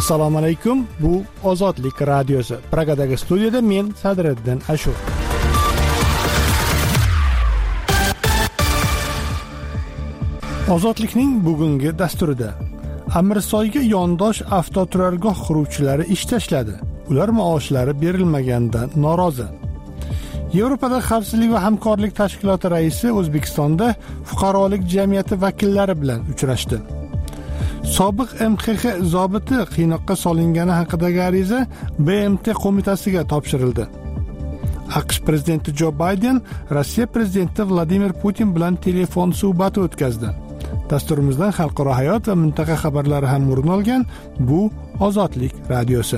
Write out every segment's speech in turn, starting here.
Assalomu alaykum. Bu Ozodlik radiosi. Pragadagi studiyada men Sadriddin Ashur. Ozodlikning bugungi dasturida Amrisoyga yondosh avtoturargoh quruvchilari ish tashladi. Ular maoshlari berilmaganidan norozi. Yevropada xavfsizlik va hamkorlik tashkiloti raisi O'zbekistonda fuqarolik jamiyati vakillari bilan uchrashdi. Sobiq MXX zobiti qiynoqqa solingani haqidagi ariza BMT qo'mitasiga topshirildi. AQSh prezidenti Jo Bayden Rossiya prezidenti Vladimir Putin bilan telefon suhbati o'tkazdi. Dasturimizdan xalqaro hayot va mintaqa xabarlari ham o'rin olgan. Bu Ozodlik radiosi.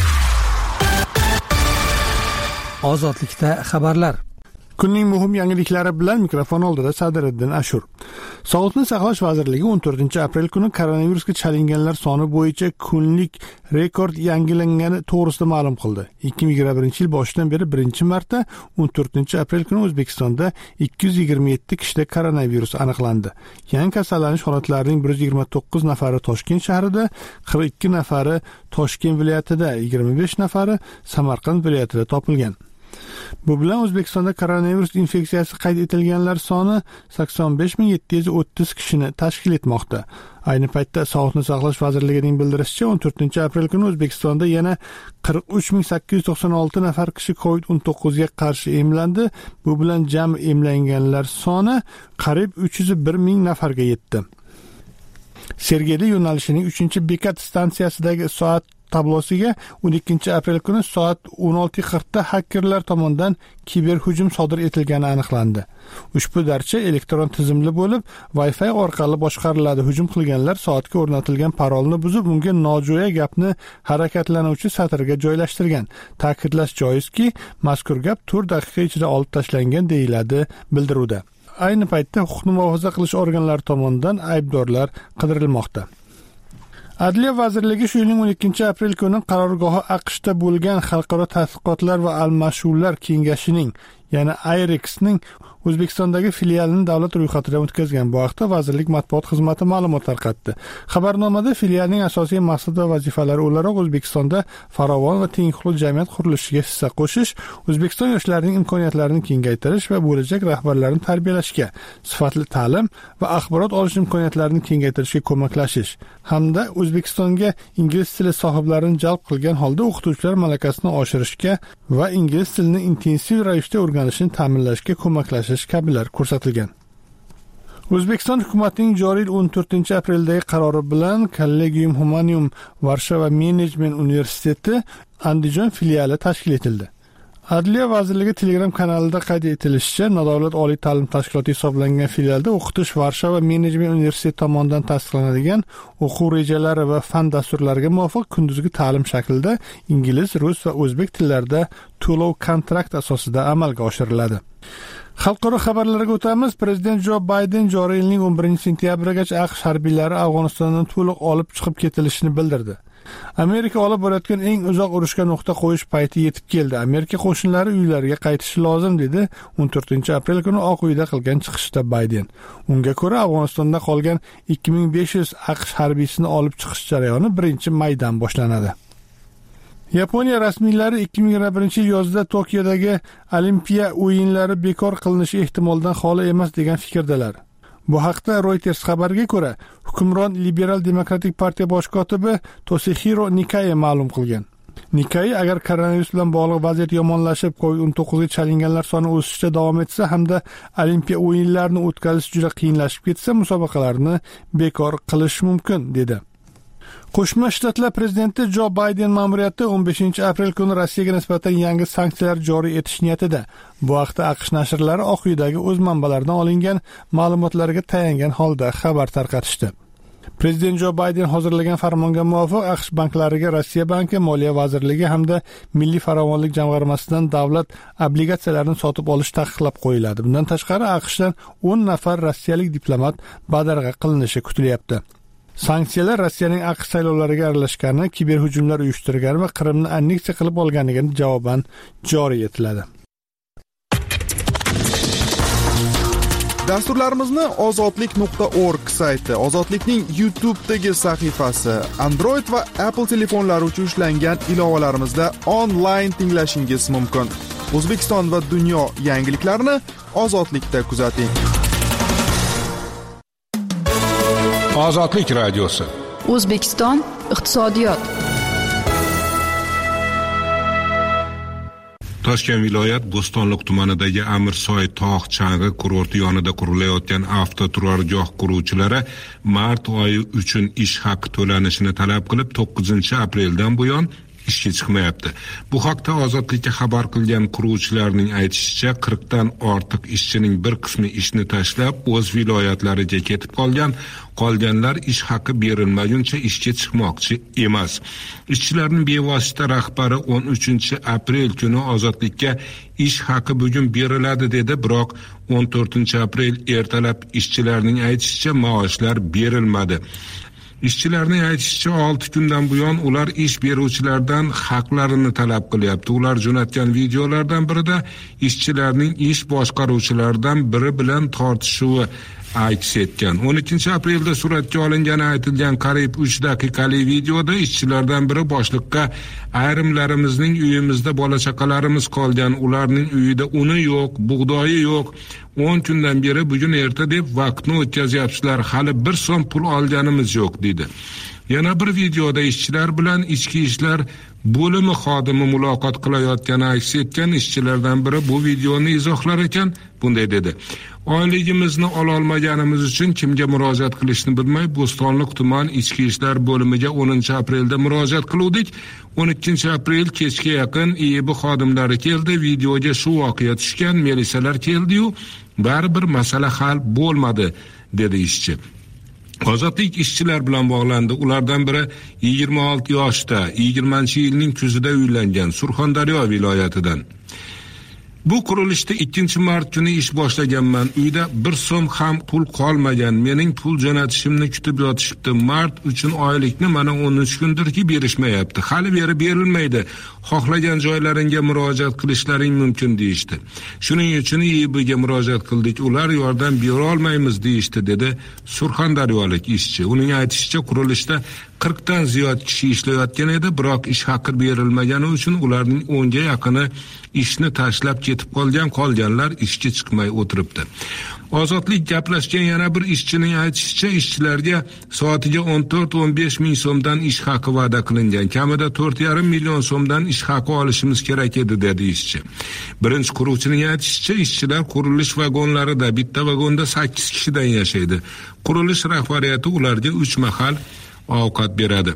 Ozodlikda xabarlar. Kunning muhim yangiliklari bilan mikrofon oldida Sadriddin Ashur. Sog'liqni saqlash vazirligi 14-aprel kuni koronavirusga chalinganlar soni bo'yicha kunlik rekord yangilangani to'g'risida ma'lum qildi. 2021-yil boshidan beri birinchi marta 14-aprel kuni O'zbekistonda 227 kishida koronavirus aniqlandi. Yangi kasallanish holatlarining 129 nafari Toshkent shahrida, 42 nafari Toshkent viloyatida, 25 nafari Samarqand viloyatida topilgan. Bu bilan O'zbekistonda koronavirus infeksiyasi qayd etilganlar soni 85730 kishini tashkil etmoqda. Ayni paytda Sog'liqni saqlash vazirligining bildirishicha, 14-aprel kuni O'zbekistonda yana 43896 nafar kishi COVID-19 ga qarshi emlandi. Bu bilan jami emlanganlar soni qariyb 301 ming nafarga yetdi. Sergeli yo'nalishining 3-bekat stansiyasidagi soat tablosiga 12-aprel kuni soat 16:40 da hakkerlar tomonidan kiberhujum sodir etilgani aniqlandi. Ushbu darcha elektron tizimli bo'lib, Wi-Fi orqali boshqariladi. Hujum qilganlar soatga o'rnatilgan parolni buzib, unga nojo'ya gapni harakatlanuvchi satrga joylashtirgan. Ta'kidlash joizki, mazkur gap 4 daqiqa ichida olib tashlangan deyiladi bildiruvda. Ayni paytda huquqni muhofaza qilish organlari tomonidan aybdorlar qidirilmoqda. Adliya vazirligi shu yilning 12-aprel kuni qarorgohi AQShda bo'lgan Xalqaro tadqiqotlar va almashinuvlar kengashining, ya'ni IREX-ning O'zbekistondagi filialining davlat ro'yxatidan o'tkazgan. Bu haqda vazirlik matbuot xizmati ma'lumot tarqatdi. Xabarnomada filialning asosiy maqsad va vazifalari o'laroq O'zbekistonda farovon va teng huquqli jamiyat qurilishiga hissa qo'shish, O'zbekiston yoshlarining imkoniyatlarini kengaytirish va bo'lajak rahbarlarni tarbiyalashga, sifatli ta'lim va axborot olish imkoniyatlarini kengaytirishga ko'maklashish hamda O'zbekistonga ingliz tili sohiblarini jalb qilgan holda o'qituvchilar malakasini oshirishga va ingliz tilini intensiv ravishda o'rganishini ta'minlashga ko'maklashish kabilar ko'rsatilgan. O'zbekiston hukumatining joriy 14-apreldagi qarori bilan Collegium Humanium Varshava Management universiteti Andijon filiali tashkil etildi. Adliya vazirligi Telegram kanalida qayd etilishicha, nodavlat oliy ta'lim tashkiloti hisoblangan filialda o'qitish Varshava Management universiteti tomonidan tasdiqlanadigan o'quv rejalari va fan dasturlariga muvofiq kunduzgi ta'lim shaklida ingliz, rus va o'zbek tillarida to'lov-kontrakt asosida amalga oshiriladi. Xalqaro xabarlarga o'tamiz. Prezident Jo Bayden joriy yilning 11-sentyabrigacha AQSh harbiylari Afg'onistondan to'liq olib chiqib ketilishini bildirdi. Amerika olib borayotgan eng uzoq urushga nuqta qo'yish payti yetib keldi. Amerika qo'shinlari uylariga qaytishi lozim dedi 14-aprel kuni Oq uyda qilgan chiqishda Bayden. Unga ko'ra, Afg'onistonda qolgan 2500 AQSh harbiysini olib chiqish jarayoni 1-maydan boshlanadi. Yaponiya rasmiylari 2021-yil yozda Tokiodagi Olimpiya o'yinlari bekor qilinishi ehtimoldan xoli emas degan fikrdalar. Bu haqda Reuters xabariga ko'ra, hukmron Liberal Demokratik partiya bosh kotibi Toshihiro Nikai ma'lum qilgan. Nikai agar koronavirus bilan bog'liq vaziyat yomonlashib, COVID-19 ga chalinganlar soni o'sishda davom etsa hamda Olimpiya o'yinlarini o'tkazish juda qiyinlashib ketsa, musobaqalarni bekor qilish mumkin dedi. Qo'shma Shtatlar prezidenti Jo Bayden ma'muriyati 15-aprel kuni Rossiyaga nisbatan yangi sanksiyalar joriy etish niyatida. Bu haqda AQSh nashrlari Oq uydagi o'z manbalaridan olingan ma'lumotlarga tayangan holda xabar tarqatishdi. Prezident Jo Bayden hozirlagan farmonga muvofiq AQSh banklariga Rossiya banki, Moliya vazirligi hamda Milliy farovonlik jamg'armasidan davlat obligatsiyalarini sotib olish taqiqlab qo'yiladi. Bundan tashqari AQShdan 10 nafar rossiyalik diplomat badarg'a qilinishi kutilyapti. Sanksiyalar Rossiyaning AQSh saylovlariga aralashgani, kiberhujumlar uyushtirgani va Qrimni anneksiya qilib olganiga javoban joriy etiladi. Dasturlarimizni ozodlik.org sayti, Ozodlikning YouTube'dagi sahifasi, Android va Apple telefonlari uchun ishlangan ilovalarimizda onlayn tinglashingiz mumkin. O'zbekiston va dunyo yangiliklarini Ozodlikda kuzating. Ozodlik radiosi. O'zbekiston iqtisodiyot. Toshkent viloyat Bo'stonliq tumanidagi Amirsoy tog' chang'i kurorti yonida qurilayotgan avtoturargoh quruvchilari mart oyi uchun ish haqi to'lanishini talab qilib 9-apreldan buyon ishga chiqmayapti. Bu haqda Ozodlikka xabar qilgan quruvchilarning aytishicha, 40 dan ortiq ishchining bir qismi ishni tashlab o'z viloyatlariga ketib qolganlar ish haqi berilmaguncha ishga chiqmoqchi emas. Ishchilarning bevosita rahbari 13-aprel kuni Ozodlikka ish haqi bugun beriladi dedi, biroq 14-aprel ertalab ishchilarning aytishicha maoshlar berilmadi. Ishchilarning aytishicha 6 kundan buyon ular ish beruvchilardan haqlarini talab qilyapti. Ular jo'natgan videolardan birida ishchilarning ish boshqaruvchilaridan biri bilan tortishuvi aks etgan. 12-aprelda suratga olingani aytilgan qariyb 3 daqiqali videoda ishchilardan biri boshliqqa ayrimlarimizning uyimizda bola-chaqalarimiz qolgan, ularning uyida uni yo'q, bug'doyi yo'q. 10 kundan beri bugun erta deb vaqtni o'tkazyapsizlar, hali 1 so'm pul olganimiz yo'q dedi. Yana bir videoda ishchilar bilan ichki ishlar bo'limi xodimi muloqot qilayotgani aks etgan. Ishchilardan biri bu videoni izohlar ekan bunday dedi: oyligimizni ololmaganimiz uchun kimga murojaat qilishni bilmay Bo'stonliq tuman ichki ishlar bo'limiga 10-aprelda murojaat qildik. 12-aprel kechga yaqin IIB xodimlari keldi, videoga shu voqea tushgan, militsiyalar keldi-yu, baribir masala hal bo'lmadi dedi ishchi. Ozodlik ishchilar bilan bog'landi. Ulardan biri 26 yoshda, 20-yilning kuzida uylangan, Surxondaryo viloyatidan. Bu qurilishda 2-mart kuni ish boshlaganman. Uyda 1 so'm ham pul qolmagan. Mening pul jo'natishimni kutib yotishibdi. Mart uchun oylikni mana 13 kundirki berishmayapti. Hali berib berilmaydi. Xohlagan joylaringga murojaat qilishlaring mumkin deyishdi. Shuning uchun IIBga murojaat qildik. Ular yordam bera olmaymiz deyishdi dedi Surxondaryolik ishchi. Uning aytishicha, qurilishda 40 dan ziyod kishi ishlayotgan edi, biroq ish haqi berilmagani uchun ularning 10 ga yaqini ishni tashlab ketib qolganlar ishga chiqmay o'tiribdi. Ozodlik gaplashgan yana bir ishchining aytishicha, ishchilarga soatiga 14-15 ming so'mdan ish haqi va'da qilingan. Kamida 4,5 million so'mdan ish haqi olishimiz kerak edi dedi ishchi. Birinchi quruvchining aytishicha, ishchilar qurilish vagonlarida, bitta vagonda 8 kishidan yashaydi. Qurilish rahbariyati ularga 3 mahal ovqat beradi.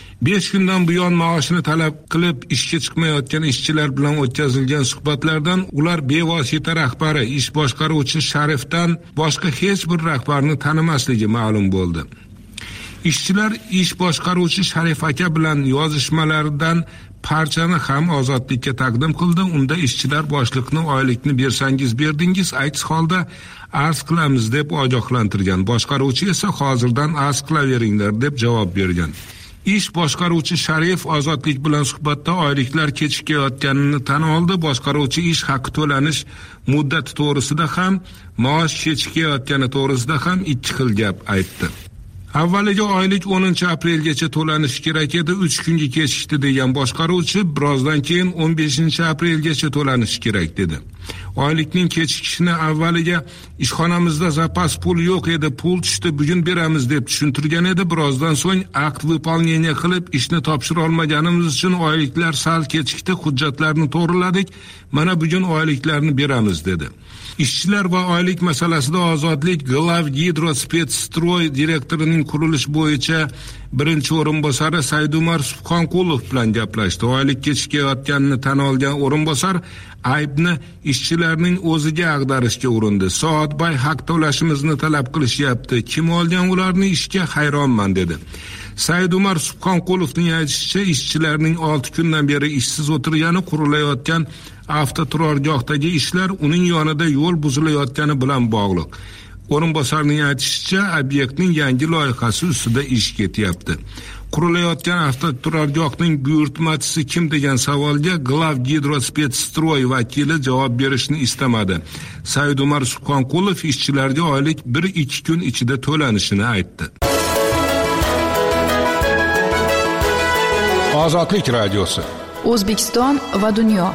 5 kundan buyon maoshini talab qilib ishga chiqmayotgan ishchilar bilan o'tkazilgan suhbatlardan ular bevosita rahbari, ish boshqaruvchi Sharifdan boshqa hech bir rahbarni tanimasligi ma'lum bo'ldi. Ishchilar ish boshqaruvchi Sharif aka bilan yozishmalaridan parchani ham Ozodlikka taqdim qildi. Unda ishchilar boshliqni oylikni bersangiz berdingiz, aks holda arz qilamiz deb ogohlantirgan. Boshqaruvchi esa hozirdan arz qilaveringlar deb javob bergan. Ish boshqaruvchi Sharif Ozodlik bilan suhbatda oyliklar kechikayotganini tan oldi. Boshqaruvchi ish haqi to'lanish muddati to'g'risida ham, maosh kechikayotgani to'g'risida ham ikki xil gap aytdi. Avvaliga oylik 10-aprelgacha to'lanishi kerak edi, 3 kunga kechikdi degan boshqaruvchi, birozdan keyin 15-aprelgacha to'lanishi kerak dedi. Oylikning kechikishini avvaliga ishxonamizda zapas pul yo'q edi, pul tushdi, bugun beramiz deb tushuntirgan edi. Birozdan so'ng akt выполнение qilib ishni topshira olmaganimiz uchun oyliklar sal kechikdi, hujjatlarni to'g'riladik, mana bugun oyliklarni beramiz dedi. Ishchilar va oylik masalasida Ozodlik Glavgidrospetsstroy direktorining qurilish bo'yicha birinchi o'rinbosari Saidumar Subhonqulov bilan gaplashdi. Oylik kechikayotganini tan olgan o'rinbosar aybni ishchilarning o'ziga ag'darishga urindi. Soatbay haq to'lashimizni talab qilishyapti. Kim olgan ularni ishga, hayronman dedi. Saidumar Subhonqulovning aytishicha, ishchilarning 6 kundan beri ishsiz o'tirgani, qurilayotgan avtoturargohdagi ishlar uning yonida yo'l buzilayotgani bilan bog'liq. O'rinbosarning aytishicha, obyektning yangi loyihasi ustida ish ketyapti. qurilayotgan avtoturargohning buyurtmachisi kim degan savolga Glavgidrospetsstroy vakili javob berishni istamadi. Said Umar Subhonqulov ishchilarga oylik 1-2 kun ichida to'lanishini aytdi. Ozodlik radiosi. O'zbekiston va dunyo.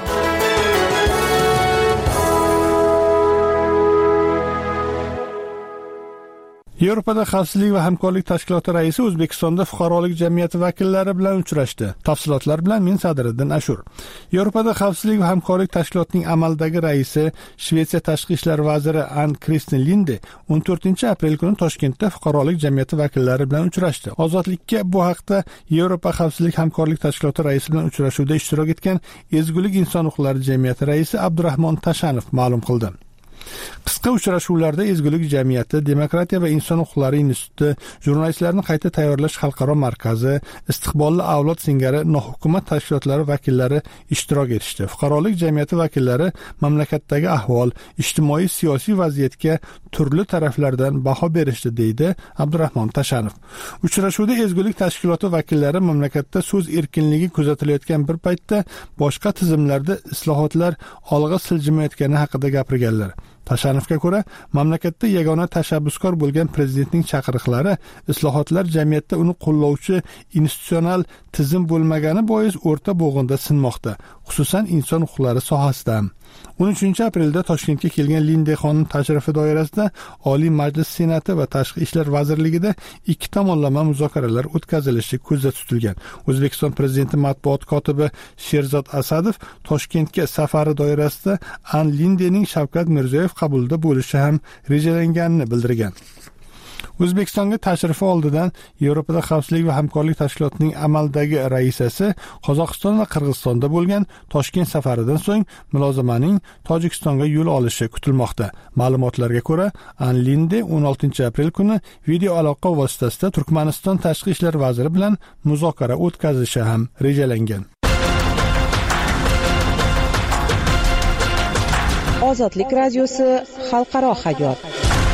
Yevropada xavfsizlik va hamkorlik tashkiloti raisi O'zbekistonda fuqarolik jamiyati vakillari bilan uchrashdi. Tafsilotlar bilan men Sadriddin Ashur. Yevropada xavfsizlik va hamkorlik tashkilotining amaldagi raisi Shvetsiya tashqi ishlar vaziri Ann-Kristin Linde 14-aprel kuni Toshkentda fuqarolik jamiyati vakillari bilan uchrashdi. Ozodlikka bu haqda Yevropa xavfsizlik hamkorlik tashkiloti raisi bilan uchrashuvda ishtirok etgan Ezgulik inson huquqlari jamiyati raisi Abdurahmon Tashanov ma'lum qildi. Qisqa uchrashuvlarda Ezgulik jamiyati, Demokratiya va inson huquqlari instituti, jurnalistlarni qayta tayyorlash xalqaro markazi, istiqbolli avlod singari nohukumat tashkilotlari vakillari ishtirok etishdi. Fuqarolik jamiyati vakillari mamlakatdagi ahvol, ijtimoiy siyosiy vaziyatga turli taraflardan baho berishdi, deydi Abdurahmon Tashanov. Uchrashuvda Ezgulik tashkiloti vakillari mamlakatda so'z erkinligi kuzatilayotgan bir paytda boshqa tizimlarda islohotlar olg'a siljimayotgani haqida gapirganlar. Tashanovga ko'ra, mamlakatda yagona tashabbuskor bo'lgan prezidentning chaqiriqlari islohotlar jamiyatda uni qo'llovchi institutsional tizim bo'lmagani bois o'rta bo'g'inda sinmoqda, xususan inson huquqlari sohasida. 13-aprelda Toshkentga kelgan Linde xonim tashrifi doirasida Oliy Majlis Senati va Tashqi ishlar vazirligida ikki tomonlama muzokaralar o'tkazilishi ko'zda tutilgan. O'zbekiston prezidenti matbuot kotibi Sherzod Asadov Toshkentga safari doirasida Ann Lindening Shavkat Mirziyoyev qabulida bo'lishi ham rejalanganini bildirgan. O'zbekistonga tashrifi oldidan Yevropada xavfsizlik va hamkorlik tashkilotining amaldagi raisasi Qozog'iston va Qirg'izistonda bo'lgan Toshkent safaridan so'ng mulozamaning Tojikistonga yo'l olishi kutilmoqda. Ma'lumotlarga ko'ra, Ann Linde 16-aprel kuni video aloqa vositasida Turkmaniston tashqi ishlar vaziri bilan muzokara o'tkazishi ham rejalangan. Ozodlik radiosi xalqaro hayot.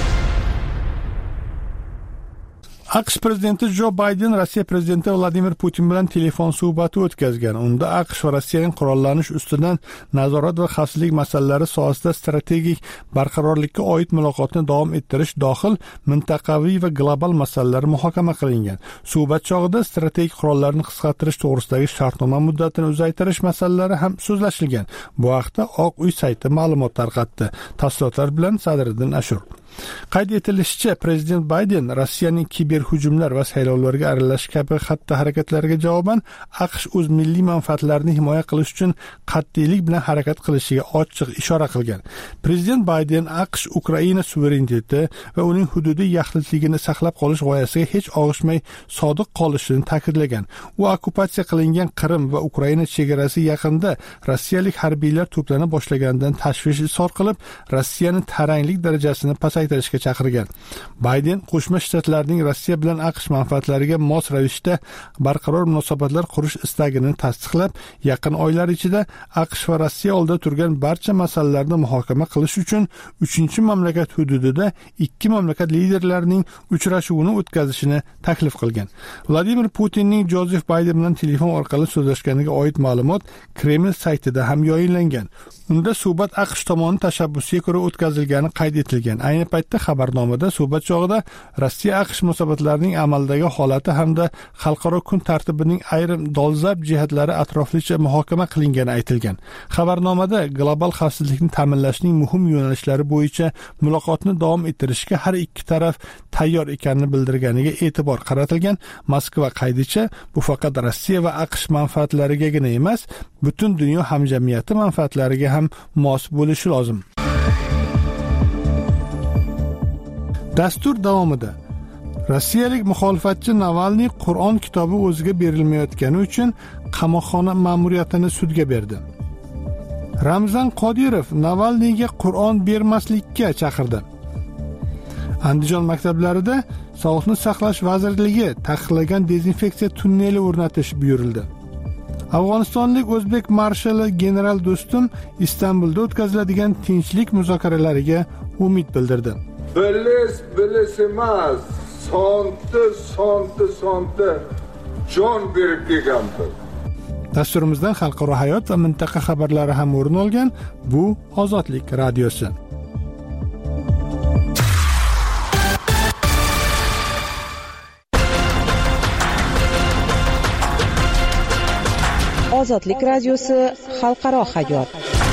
AQSh prezidenti Jo Bayden Rossiya prezidenti Vladimir Putin bilan telefon suhbati o'tkazgan. Unda AQSh va Rossiyaning qurollanish ustidan nazorat va xavfsizlik masalalari sohasida strategik barqarorlikka oid muloqotni davom ettirish dohil mintaqaviy va global masalalar muhokama qilingan. Suhbat chog'ida strategik qurollarni qisqartirish to'g'risidagi shartnoma muddatini uzaytirish masalalari ham so'zlashilgan. Bu haqda Oq uy sayti ma'lumot tarqatdi. Tafsilotlar bilan Sadriddin Ashur. Qayd etilishicha, prezident Bayden Rossiyaning kiberhujumlar va saylovlarga aralashish kabi xatti-harakatlariga javoban AQSh o'z milliy manfaatlarini himoya qilish uchun qat'iylik bilan harakat qilishiga ochiq ishora qilgan. Prezident Bayden AQSh Ukraina suvereniteti va uning hududiy yaxlitligini saqlab qolish g'oyasiga hech og'ishmay sodiq qolishini ta'kidlagan. U okkupatsiya qilingan Qrim va Ukraina chegarasi yaqinida rossiyalik harbiylar to'plana boshlaganidan tashvish izhor qilib, Rossiyani taranglik darajasini pasaytirishga chaqirgan. Bayden Qo'shma Shtatlarning Rossiya bilan AQSh manfaatlariga mos ravishda barqaror munosabatlar qurish istagini tasdiqlab, yaqin oylar ichida AQSh va Rossiya oldida turgan barcha masalalarni muhokama qilish uchun 3-mamlakat hududida ikki mamlakat liderlarining uchrashuvini o'tkazishini taklif qilgan. Vladimir Putinning Jozef Bayden bilan telefon orqali so'zlashganiga oid ma'lumot Kreml saytida ham yoyinlangan. Unda suhbat AQSh tomonining tashabbusiga ko'ra o'tkazilgani qayd etilgan. Ayni paytda xabarnomada suhbat chog'ida Rossiya AQSh munosabatlarining amaldagi holati hamda xalqaro kun tartibining ayrim dolzarb jihatlari atroflicha muhokama qilingani aytilgan. Xabarnomada global xavfsizlikni ta'minlashning muhim yo'nalishlari bo'yicha muloqotni davom ettirishga har ikki taraf tayyor ekanini bildirganiga e'tibor qaratilgan. Moskva qaydicha, bu faqat Rossiya va AQSh manfaatlarigagina emas, butun dunyo hamjamiyati manfaatlariga ham mos bo'lishi lozim. Dastur davomida rossiyalik muxolifatchi Navalniy Qur'on kitobi o'ziga berilmayotgani uchun qamoqxona ma'muriyatini sudga berdi. Ramzan Qodirov Navalniyga Qur'on bermaslikka chaqirdi. Andijon maktablarida Sog'liqni saqlash vazirligi taqiqlagan dezinfeksiya tunneli o'rnatish buyurildi. Afg'onistonlik o'zbek marshali general Do'stum Istanbulda o'tkaziladigan tinchlik muzokaralariga umid bildirdi. Bilis emas, sonti jon berib kelgandir. Dasturimizdan xalqaro hayot va mintaqa xabarlari ham o'rin olgan. Bu Ozodlik radiosi. Ozodlik radiosi xalqaro hayot.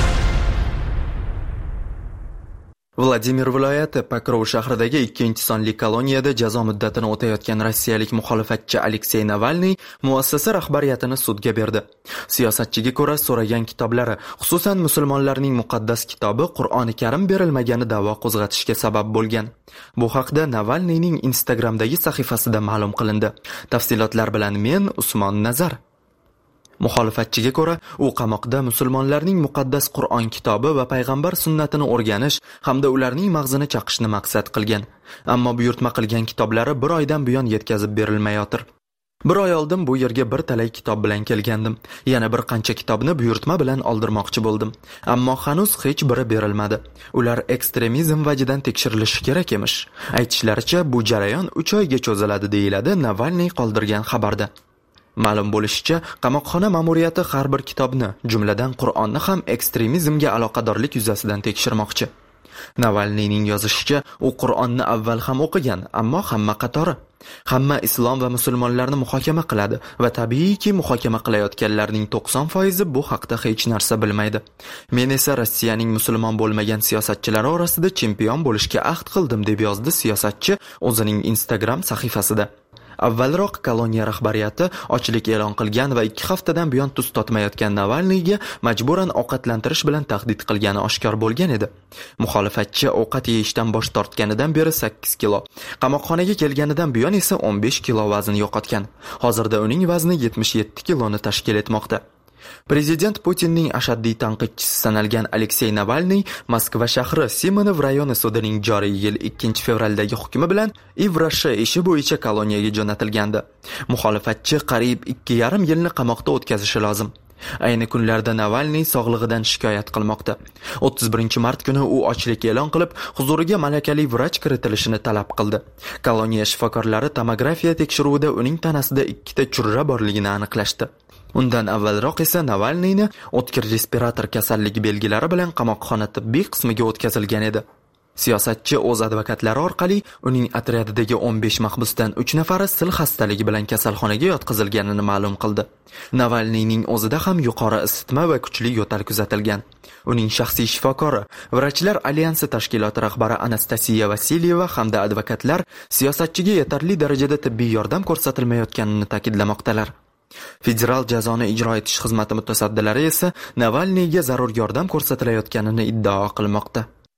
Vladimir viloyati Pokrov shahridagi 2-sonli koloniyada jazo muddatini o'tayotgan rossiyalik muxolifatchi Aleksey Navalniy muassasa rahbariyatini sudga berdi. Siyosatchiga ko'ra so'ragan kitoblari, xususan musulmonlarning muqaddas kitobi Qur'oni Karim berilmagani da'vo qo'zg'atishga sabab bo'lgan. Bu haqda Navalniyning Instagramdagi sahifasida ma'lum qilindi. Tafsilotlar bilan men Usmon Nazar. Muxolifatchiga ko'ra, u qamoqda musulmonlarning muqaddas Qur'on kitobi va payg'ambar sunnatini o'rganish hamda ularning mag'zini chaqishni maqsad qilgan. Ammo buyurtma qilgan kitoblari 1 oydan buyon yetkazib berilmayotir. 1 oy oldin bu yerga bir talay kitob bilan kelgandim. Yana bir qancha kitobni buyurtma bilan oldirmoqchi bo'ldim. Ammo hanuz hech biri berilmadi. Ular ekstremizm vajidan tekshirilishi kerak emish. Aytishlaricha, bu jarayon 3 oyga cho'ziladi deyiladi Navalniy qoldirgan xabarda. Ma'lum bo'lishicha, qamoqxona ma'muriyati har bir kitobni, jumladan Qur'onni ham ekstremizmga aloqadorlik yuzasidan tekshirmoqchi. Navalniyning yozishicha, u Qur'onni avval ham o'qigan, ammo hamma qatori. Hamma islom va musulmonlarni muhokama qiladi va tabiiyki muhokama qilayotganlarning 90% bu haqda hech narsa bilmaydi. Men esa Rossiyaning musulmon bo'lmagan siyosatchilari orasida chempion bo'lishga ahd qildim, deb yozdi siyosatchi o'zining Instagram sahifasida. Avvalroq koloniya rahbariyati ochlik e'lon qilgan va 2 haftadan buyon tuz totmayotgan Navalniyga majburan ovqatlantirish bilan tahdid qilgani oshkor bo'lgan edi. Muxolifatchi ovqat yeyishdan bosh tortganidan beri 8 kilo, qamoqxonaga kelganidan buyon esa 15 kilo vazn yo'qotgan. Hozirda uning vazni 77 kiloni tashkil etmoqda. Prezident Putinning ashaddiy tanqidchisi sanalgan Aleksey Navalniy Moskva shahri Simonov rayoni sudining joriy yil 2 fevraldagi hukmi bilan Ivrashi ishi bo'yicha koloniyaga jo'natilgandi. Muxolifatchi qariyb 2,5 yilni qamoqda o'tkazishi lozim. Ayni kunlarda Navalniy sog'lig'idan shikoyat qilmoqda. 31-mart kuni u ochlik e'lon qilib, huzuriga malakali vrach kiritilishini talab qildi. Koloniya shifokorlari tomografiya tekshiruvida uning tanasida 2 ta churra borligini aniqlashdi. Undan avvalroq esa Navalniyni o'tkir respirator kasalligi belgilari bilan qamoqxona tibbiy qismiga o'tkazilgan edi. Siyosatchi o'z advokatlari orqali uning otryadidagi 15 mahbusdan 3 nafari sil xastaligi bilan kasalxonaga yotqizilganini ma'lum qildi. Navalniyning o'zida ham yuqori isitma va kuchli yo'tal kuzatilgan. Uning shaxsiy shifokori, Vrachlar alyansi tashkiloti rahbari Anastasiya Vasilyeva hamda advokatlar siyosatchiga yetarli darajada tibbiy yordam ko'rsatilmayotganini ta'kidlamoqdalar. Federal jazoni ijro etish xizmati mutasaddilari esa Navalniyga zarur yordam ko'rsatilayotganini iddao qilmoqda.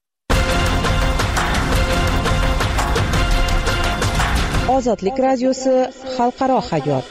Ozodlik radiosi xalqaro hayot.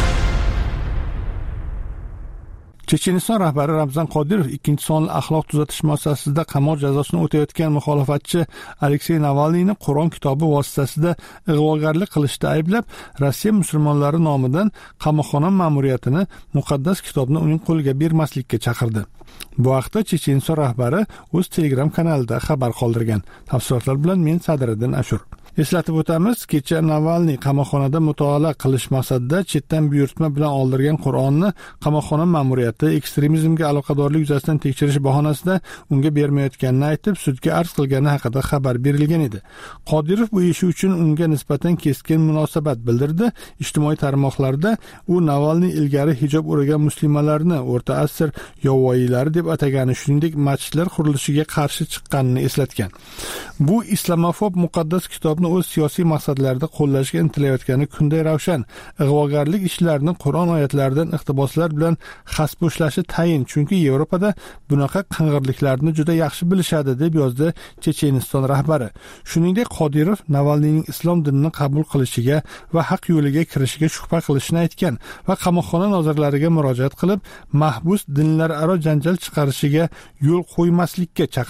Checheniston rahbari Ramzan Qodirov 2-sonli axloq tuzatish muassasasida qamoq jazosini o'tayotgan muxolifatchi Aleksey Navalniyni Qur'on kitobi vositasida ig'vogarlik qilishda ayblab, Rossiya musulmonlari nomidan qamoqxona ma'muriyatini muqaddas kitobni uning qo'liga bermaslikka chaqirdi. Bu haqda Checheniston rahbari o'z Telegram kanalida xabar qoldirgan. Tafsilotlar bilan men Sadriddin Ashur. Eslatib o'tamiz, kecha Navalniy qamoqxonada mutolaa qilish maqsadida chetdan buyurtma bilan oldirgan Qur'onni qamoqxona ma'muriyati ekstremizmga aloqadorlik yuzasidan tekshirish bahonasida unga bermayotganini aytib, sudga arz qilgani haqida xabar berilgan edi. Qodirov bu ishi uchun unga nisbatan keskin munosabat bildirdi. Ijtimoiy tarmoqlarda u Navalniy ilgari hijob o'ragan musulmonlarni o'rta asr yovvoyilari deb atagani, shuningdek masjidlar qurilishiga qarshi chiqqanini eslatgan. Bu islamofob muqaddas kitobni o'z siyosiy maqsadlarida qo'llashga intilayotgani kunday ravshan. Ig'vogarlik ishlarini Qur'on oyatlaridan iqtiboslar bilan xasboshlashi tayin, chunki Yevropada bunaqa qing'irliklarni juda yaxshi bilishadi, deb yozdi Checheniston rahbari. Shuningdek, Qodirov Navalniyning islom dinini qabul qilishiga va haq yo'liga kirishiga shubha qilishini aytgan va qamoqxona nozirlariga murojaat qilib, mahbus dinlararo janjal chiqarishiga yo'l qo'ymaslikka chaqirgan.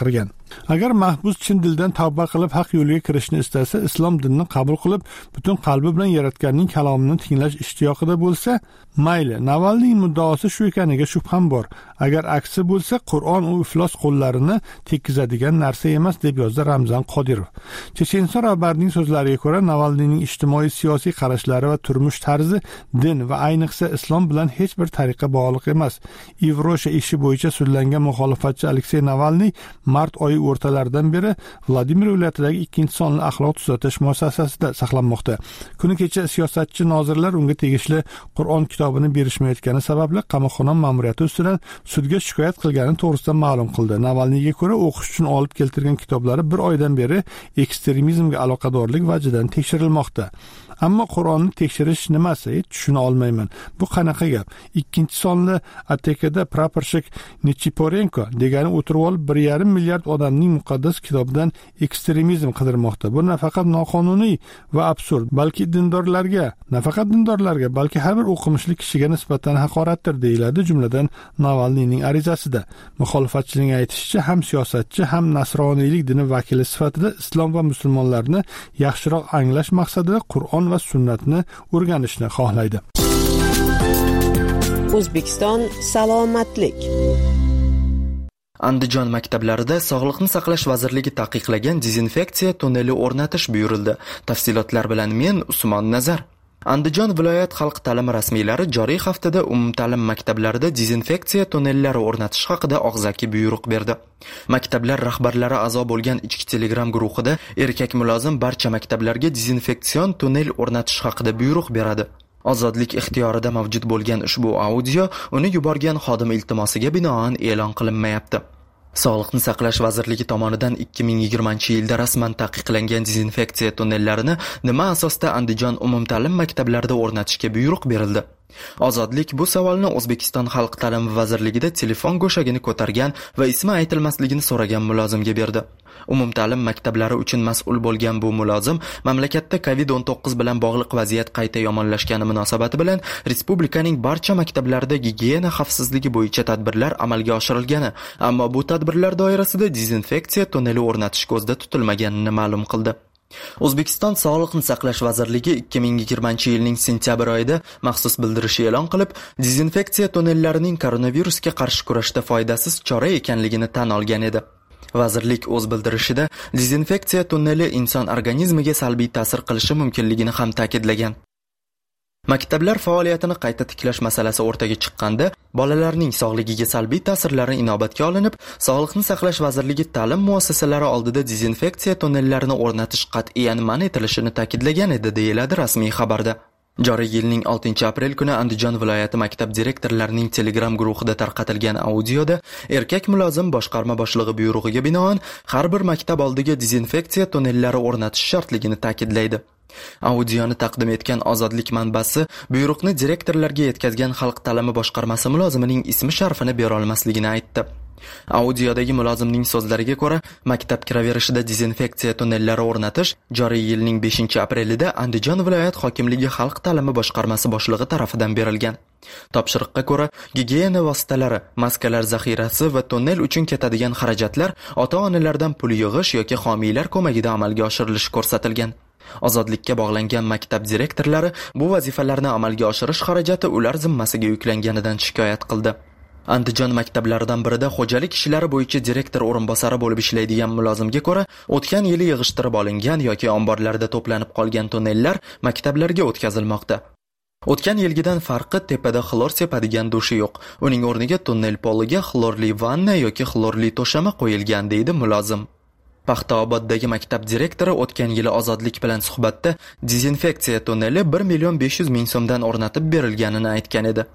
Agar mahbus chin dildan tavba qilib haq yo'lga kirishni istasa, islom dinini qabul qilib, butun qalbi bilan Yaratganning kalomini tinglash ishtiyoqida bo'lsa, mayli. Navalniyning muddaosi shu ekaniga shubham bor. Agar aksi bo'lsa, Qur'on u iflos qo'llarini tekkizadigan narsa emas, deb yozdi Ramzan Qodirov. Checheniston rahbarining so'zlariga ko'ra, Navalniyning ijtimoiy siyosiy qarashlari va turmush tarzi din va ayniqsa islom bilan hech bir tariqa bog'liq emas. Ivrosha ishi bo'yicha sudlangan muxolifatchi Aleksey Navalniy mart oyi o'rtalaridan beri Vladimir viloyatidagi 2-sonli axloq tuzatish muassasasida saqlanmoqda. Kuni kecha siyosatchi nozirlar unga tegishli Qur'on kitobini berishmayotgani sababli qamoqxona ma'muriyati ustidan sudga shikoyat qilgani to'g'risida ma'lum qildi. Navalniyga ko'ra, o'qish uchun olib keltirgan kitoblari bir oydan beri ekstremizmga aloqadorlik vajidan tekshirilmoqda. Ammo Qur'onni tekshirish nimasi? Tushuna olmayman. Bu qanaqa gap? 2-sonli ATKda praporshik Nechiporenko degani o'tirib olib 1,5 milliard odamning muqaddas kitobidan ekstremizm qidirmoqda. Bu nafaqat noqonuniy va absurd, balki dindorlarga, balki har bir o'qimishli kishiga nisbatan haqoratdir, deyiladi jumladan Navalniyning arizasida. Muxolifatchining aytishicha, ham siyosatchi, ham nasroniylik dini vakili sifatida islom va musulmonlarni yaxshiroq anglash maqsadida Qur'on va sunnatni o'rganishni xohlaydi. O'zbekiston salomatlik. Andijon maktablarida Sog'liqni saqlash vazirligi taqiqlagan dezinfeksiya tunneli o'rnatish buyurildi. Tafsilotlar bilan men Usmon Nazar. Andijon viloyat xalq ta'limi rasmiylari joriy haftada umumta'lim maktablarida dezinfeksiya tunnellari o'rnatish haqida og'zaki buyruq berdi. Maktablar rahbarlari a'zo bo'lgan ichki Telegram guruhida erkak mulozim barcha maktablarga dezinfeksion tunnel o'rnatish haqida buyruq beradi. Ozodlik ixtiyorida mavjud bo'lgan ushbu audio uni yuborgan xodim iltimosiga binoan e'lon qilinmayapti. Sog'liqni saqlash vazirligi tomonidan 2020-yilda rasman taqiqlangan dezinfeksiya tunnellarini nima asosda Andijon umumta'lim maktablarida o'rnatishga buyruq berildi? Ozodlik bu savolni O'zbekiston Xalq ta'limi vazirligida telefon go'shagini ko'targan va ismi aytilmasligini so'ragan mulozimga berdi. Umumta'lim maktablari uchun mas'ul bo'lgan bu mulozim mamlakatda COVID-19 bilan bog'liq vaziyat qayta yomonlashgani munosabati bilan respublikaning barcha maktablarida gigiyena xavfsizligi bo'yicha tadbirlar amalga oshirilgani, ammo bu tadbirlar doirasida dezinfeksiya tunneli o'rnatish ko'zda tutilmaganini ma'lum qildi. O'zbekiston Sog'liqni saqlash vazirligi 2020-yilning sentyabr oyida maxsus bildirish e'lon qilib, dezinfeksiya tunnellarining koronavirusga qarshi kurashda foydasiz chora ekanligini tan olgan edi. Vazirlik o'z bildirishida dezinfeksiya tunneli inson organizmiga salbiy ta'sir qilishi mumkinligini ham ta'kidlagan. Maktablar faoliyatini qayta tiklash masalasi o'rtaga chiqqanda, bolalarning sog'ligiga salbiy ta'sirlari inobatga olinib, Sog'liqni saqlash vazirligi ta'lim muassasalari oldida dezinfeksiya tunnellarini o'rnatish qat'iyan man etilishini ta'kidlagan edi, deyiladi rasmiy xabarda. Joriy yilning 6-aprel kuni Andijon viloyati maktab direktorlarining Telegram guruhida tarqatilgan audioda erkak mulozim boshqarma boshlig'i buyrug'iga binoan har bir maktab oldiga dezinfeksiya tunnellari o'rnatish shartligini ta'kidlaydi. Audioni taqdim etgan Ozodlik manbasi buyruqni direktorlarga yetkazgan xalq ta'limi boshqarmasi mulozimining ismi sharifini bera olmasligini aytdi. Audiodagi mulozimning so'zlariga ko'ra, maktab kiraverishida dezinfeksiya tunnellari o'rnatish joriy yilning 5-aprelida Andijon viloyat hokimligi xalq ta'limi boshqarmasi boshlig'i tomonidan berilgan. Topshiriqqa ko'ra, gigiyena vositalari, maskalar zaxirasi va tunnel uchun ketadigan xarajatlar ota-onalardan pul yig'ish yoki homiylar ko'magida amalga oshirilishi ko'rsatilgan. Ozodlikka bog'langan maktab direktorlari bu vazifalarni amalga oshirish xarajati ular zimmasiga yuklanganidan shikoyat qildi. Andijon maktablaridan birida xo'jalik ishlari bo'yicha direktor o'rinbosari bo'lib ishlaydigan mulozimga ko'ra, o'tgan yili yig'ishtirib olingan yoki omborlarda to'planib qolgan tunnellar maktablarga o'tkazilmoqda. O'tgan yilgidan farqi tepada xlor sepadigan dushi yo'q. Uning o'rniga tunnel poliga xlorli vanna yoki xlorli to'shama qo'yilgan, deydi mulozim. Paxtaoboddagi maktab direktori o'tgan yili Ozodlik bilan suhbatda dezinfeksiya tunneli 1,5 million so'mdan o'rnatib berilganini aytgan edi.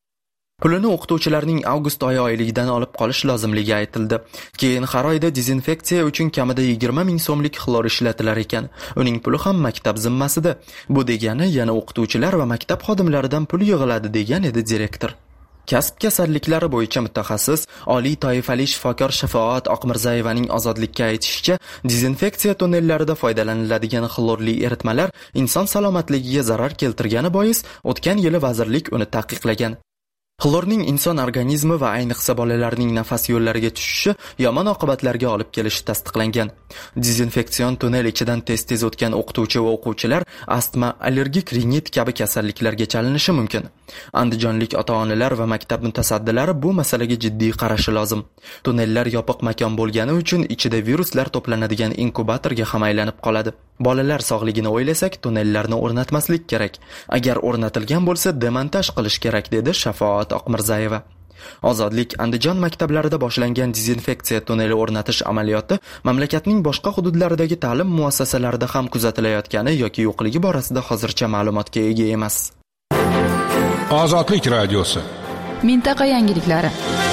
Pulini o'qituvchilarning avgust oyi oyligidan olib qolish lozimligi aytildi. Keyin har oyda dezinfeksiya uchun kamida 20 ming so'mlik xlor ishlatilar ekan. Uning puli ham maktab zimmasida. Bu degani yana o'qituvchilar va maktab xodimlaridan pul yig'iladi, degan edi direktor. Kasb kasalliklari bo'yicha mutaxassis, oliy toifali shifokor Shafoat Oqmirzayevaning Ozodlikka aytishicha, dezinfeksiya tunnellarida foydalaniladigan xlorli eritmalar inson salomatligiga zarar keltirgani bois o'tgan yili vazirlik uni taqiqlagan. Xlorning inson organizmi va ayniqsa bolalarning nafas yo'llariga tushishi yomon oqibatlarga olib kelishi tasdiqlangan. Dezinfeksion tunnel ichidan tez-tez o'tgan o'qituvchi va o'quvchilar astma, allergik rinit kabi kasalliklarga chalinishi mumkin. Andijonlik ota-onalar va maktab mutasaddilari bu masalaga jiddiy qarashi lozim. Tunnellar yopiq makon bo'lgani uchun ichida viruslar to'planadigan inkubatorga ham aylanib qoladi. Bolalar sog'ligini o'ylasak, tunnellarni o'rnatmaslik kerak. Agar o'rnatilgan bo'lsa, demontaj qilish kerak, dedi Shafoat Oqmirzayeva. Ozodlik Andijon maktablarida boshlangan dezinfeksiya tunneli o'rnatish amaliyoti mamlakatning boshqa hududlaridagi ta'lim muassasalarida ham kuzatilayotgani yoki yo'qligi borasida hozircha ma'lumotga ega emas. Ozodlik radiosi. Mintaqa yangiliklari.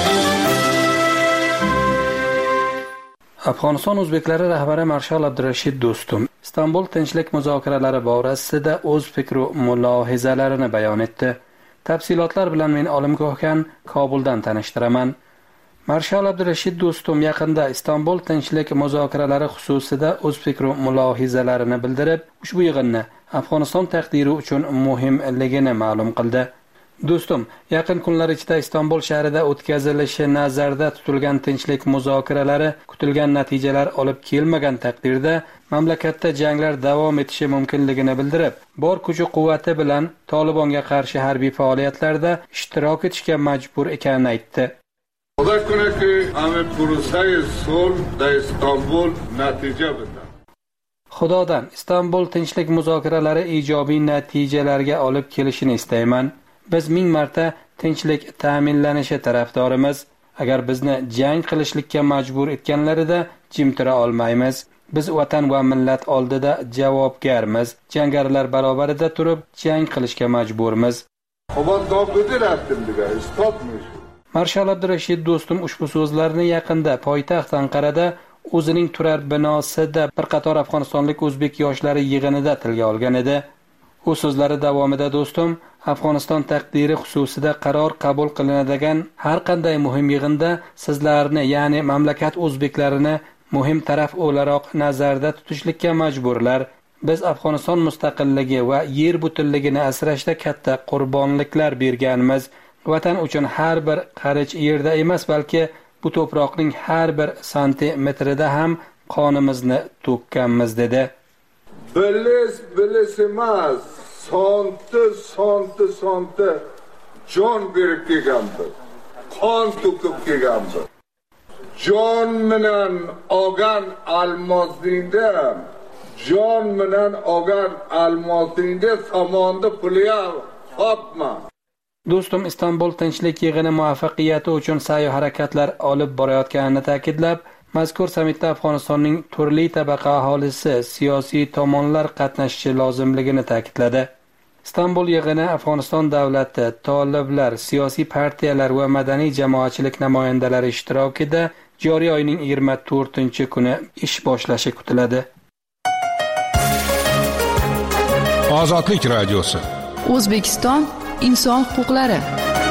Afg'oniston o'zbeklari rahbari Marshal Abdurashid Do'stum Istanbul tinchlik muzokaralari borasida o'z fikr va mulohazalarini bayon etdi. Tafsilotlar bilan men Olimgohgan Kobuldan tanishtiraman. Marshal Abdurashid Do'stum yaqinda Istanbul tinchlik muzokaralari xususida o'z fikr va mulohazalarini bildirib, ushbu yig'inni Afg'oniston taqdiri uchun muhimligini ma'lum qildi. Do'stum, yaqin kunlar ichida Istanbul shahrida o'tkazilishi nazarda tutilgan tinchlik muzokaralari kutilgan natijalar olib kelmagan taqdirda mamlakatda janglar davom etishi mumkinligini bildirib, bor kuch-quvvati bilan Tolibonga qarshi harbiy faoliyatlarda ishtirok etishga majbur ekanini aytdi. Xudo kunaki ame purusay sulh da Istanbul natija bida. Xudodan Istanbul tinchlik muzokaralari ijobiy natijalarga olib kelishini istayman. Biz 1000 marta tinchlik ta'minlanishi tarafdorimiz. Agar bizni jang qilishlikka majbur etganlarida jim tura olmaymiz. Biz vatan va millat oldida javobgarmiz. Jangarilar barobarida turib jang qilishga majburmiz. Marshal Abdurashid Do'stum ushbu so'zlarni yaqinda poytaxt Anqarada o'zining turar binosida bir qator afg'onistonlik o'zbek yoshlari yig'inida tilga olgan edi. U so'zlari davomida Do'stum Afg'oniston taqdiri xususida qaror qabul qilinadigan har qanday muhim yig'inda sizlarni, ya'ni mamlakat o'zbeklarini muhim taraf o'laroq nazarda tutishlikka majburlar. Biz Afg'oniston mustaqilligi va yer butunligini asrashda katta qurbonliklar berganmiz. Vatan uchun har bir qarich yerda emas, balki bu to'proqning har bir santimetrida ham qonimizni to'kkanmiz, dedi. Bilis emas, sonti jon berib kelganmiz. Qon to'kib kelganmiz. Jon bilan olgan almosingda samonda puli hopma. Do'stum Istanbul tinchlik yig'ini muvaffaqiyati uchun sa'y harakatlar olib borayotganini ta'kidlab, mazkur samitda Afg'onistonning turli tabaqa aholisi, siyosiy tomonlar qatnashishi lozimligini ta'kidladi. Istanbul yig'ini Afg'oniston davlati, toliblar, siyosiy partiyalar va madaniy jamoatchilik namoyandalari ishtirokida joriy oyning 24-kuni ish boshlashi kutiladi. Ozodlik radiosi. O'zbekiston inson huquqlari.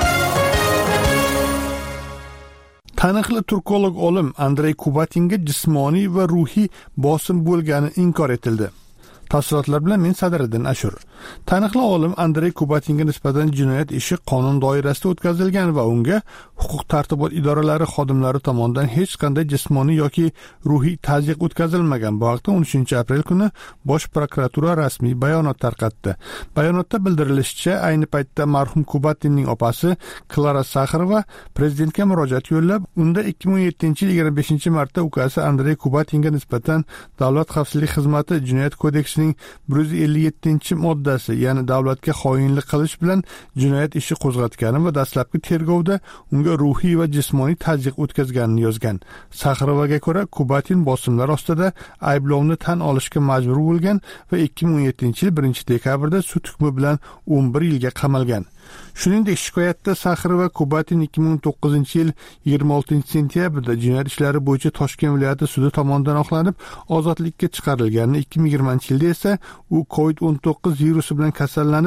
Taniqli turkolog olim Andrey Kubatinga jismoniy va ruhiy bosim bo'lgani inkor etildi. Tafsilotlar bilan men Sadriddin Ashur. Taniqli olim Andrey Kubatinga nisbatan jinoyat ishi qonun doirasida o'tkazilgan va unga huquq tartibot idoralari xodimlari tomonidan hech qanday jismoniy yoki ruhiy tazyiq o'tkazilmagan. Bu haqda 13-aprel kuni Bosh prokuratura rasmiy bayonot tarqatdi. Bayonotda bildirilishicha, ayni paytda marhum Kubatinning opasi Klara Sakharova prezidentga murojaat yo'llab, unda 2017-yil 25-martda ukasi Andrey Kubatinga nisbatan Davlat xavfsizlik xizmati jinoyat kodeksining 157-moddasi, ya'ni davlatga xoinlik qilish bilan jinoyat ishi qo'zg'atgani va dastlabki tergovda unga ruhiy va jismoniy tazyiq o'tkazganini yozgan. Sakharovaga ko'ra, Kubatin bosimlar ostida ayblovni tan olishga majbur bo'lgan va 2017-yil 1-dekabrda sud hukmi bilan 11 yilga qamalgan. Shuningdek, shikoyatda Sakharova Kubatin 2009-yil 26-sentyabrda jinoyat ishlari bo'yicha Toshkent viloyati sudi tomonidan oqlanib, ozodlikka chiqarilganini, 2020-yilda esa u COVID-19 virusi bilan kasallanib,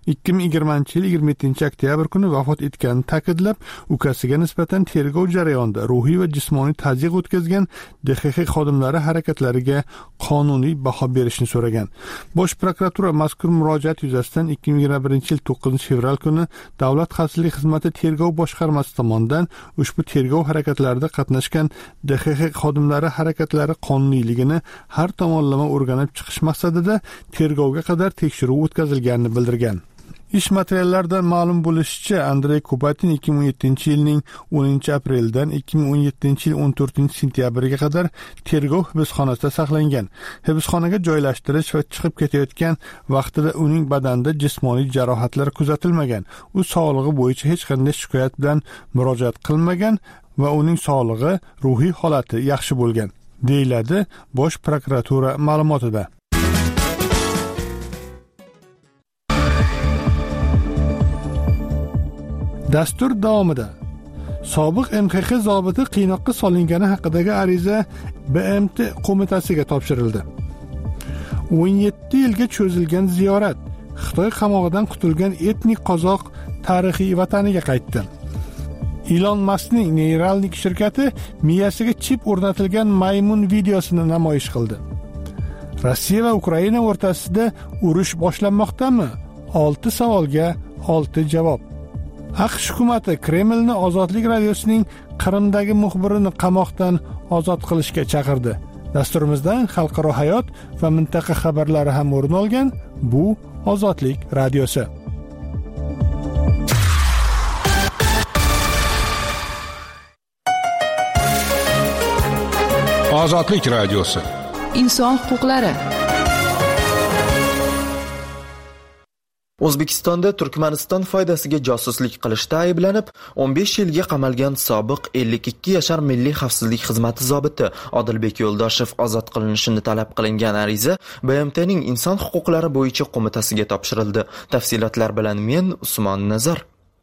2020-yil 27-oktyabr kuni vafot etganini ta'kidlab, ukasiga nisbatan tergov jarayonida ruhiy va jismoniy tazyiq o'tkazgan DXX xodimlari harakatlariga qonuniy baho berishni so'ragan. Bosh prokuratura mazkur murojaat yuzasidan 2021-yil 9-fevral kuni Davlat xavfsizlik xizmati tergov boshqarmasi tomonidan ushbu tergov harakatlarida qatnashgan DXX xodimlari harakatlari qonuniyligini har tomonlama o'rganib chiqish maqsadida tergovga qadar tekshiruv o'tkazilganini bildirgan. Ish materiallaridan ma'lum bo'lishicha, Andrey Kubatin 2017-yilning 10-apreldan 2017-yil 14-sentyabriga qadar tergov hibsxonasida saqlangan. Hibsxonaga joylashtirish va chiqib ketayotgan vaqtida uning badanida jismoniy jarohatlar kuzatilmagan. U sog'lig'i bo'yicha hech qanday shikoyat bilan murojaat qilmagan va uning sog'lig'i, ruhiy holati yaxshi bo'lgan, deyiladi Bosh prokuratura ma'lumotida. Dastur davomida sobiq MXX zobiti qiynoqqa solingani haqidagi ariza BMT qo'mitasiga topshirildi. 17 yilga cho'zilgan ziyorat. Xitoy qamog'idan qutulgan etnik qozoq tarixiy vataniga qaytdi. Elon Muskning Neuralink shirkati miyasiga chip o'rnatilgan maymun videosini namoyish qildi. Rossiya va Ukraina o'rtasida urush boshlanmoqdami? 6 savolga 6 javob. AQSh hukumati Kremlni Ozodlik radiosining Qrimdagi muxbirini qamoqdan ozod qilishga chaqirdi. Dasturimizdan xalqaro hayot va mintaqa xabarlari ham o'rin olgan. Bu Ozodlik radiosi. Ozodlik radiosi. Inson huquqlari. O'zbekistonda Turkmaniston foydasiga josuslik qilishda ayblanib, 15 yilga qamalgan sobiq 52 yashar Milliy xavfsizlik xizmati zobiti Odilbek Yo'ldoshev ozod qilinishini talab qilingan ariza BMTning Inson huquqlari bo'yicha qo'mitasiga topshirildi. Tafsilotlar bilan men Usmon Nazar.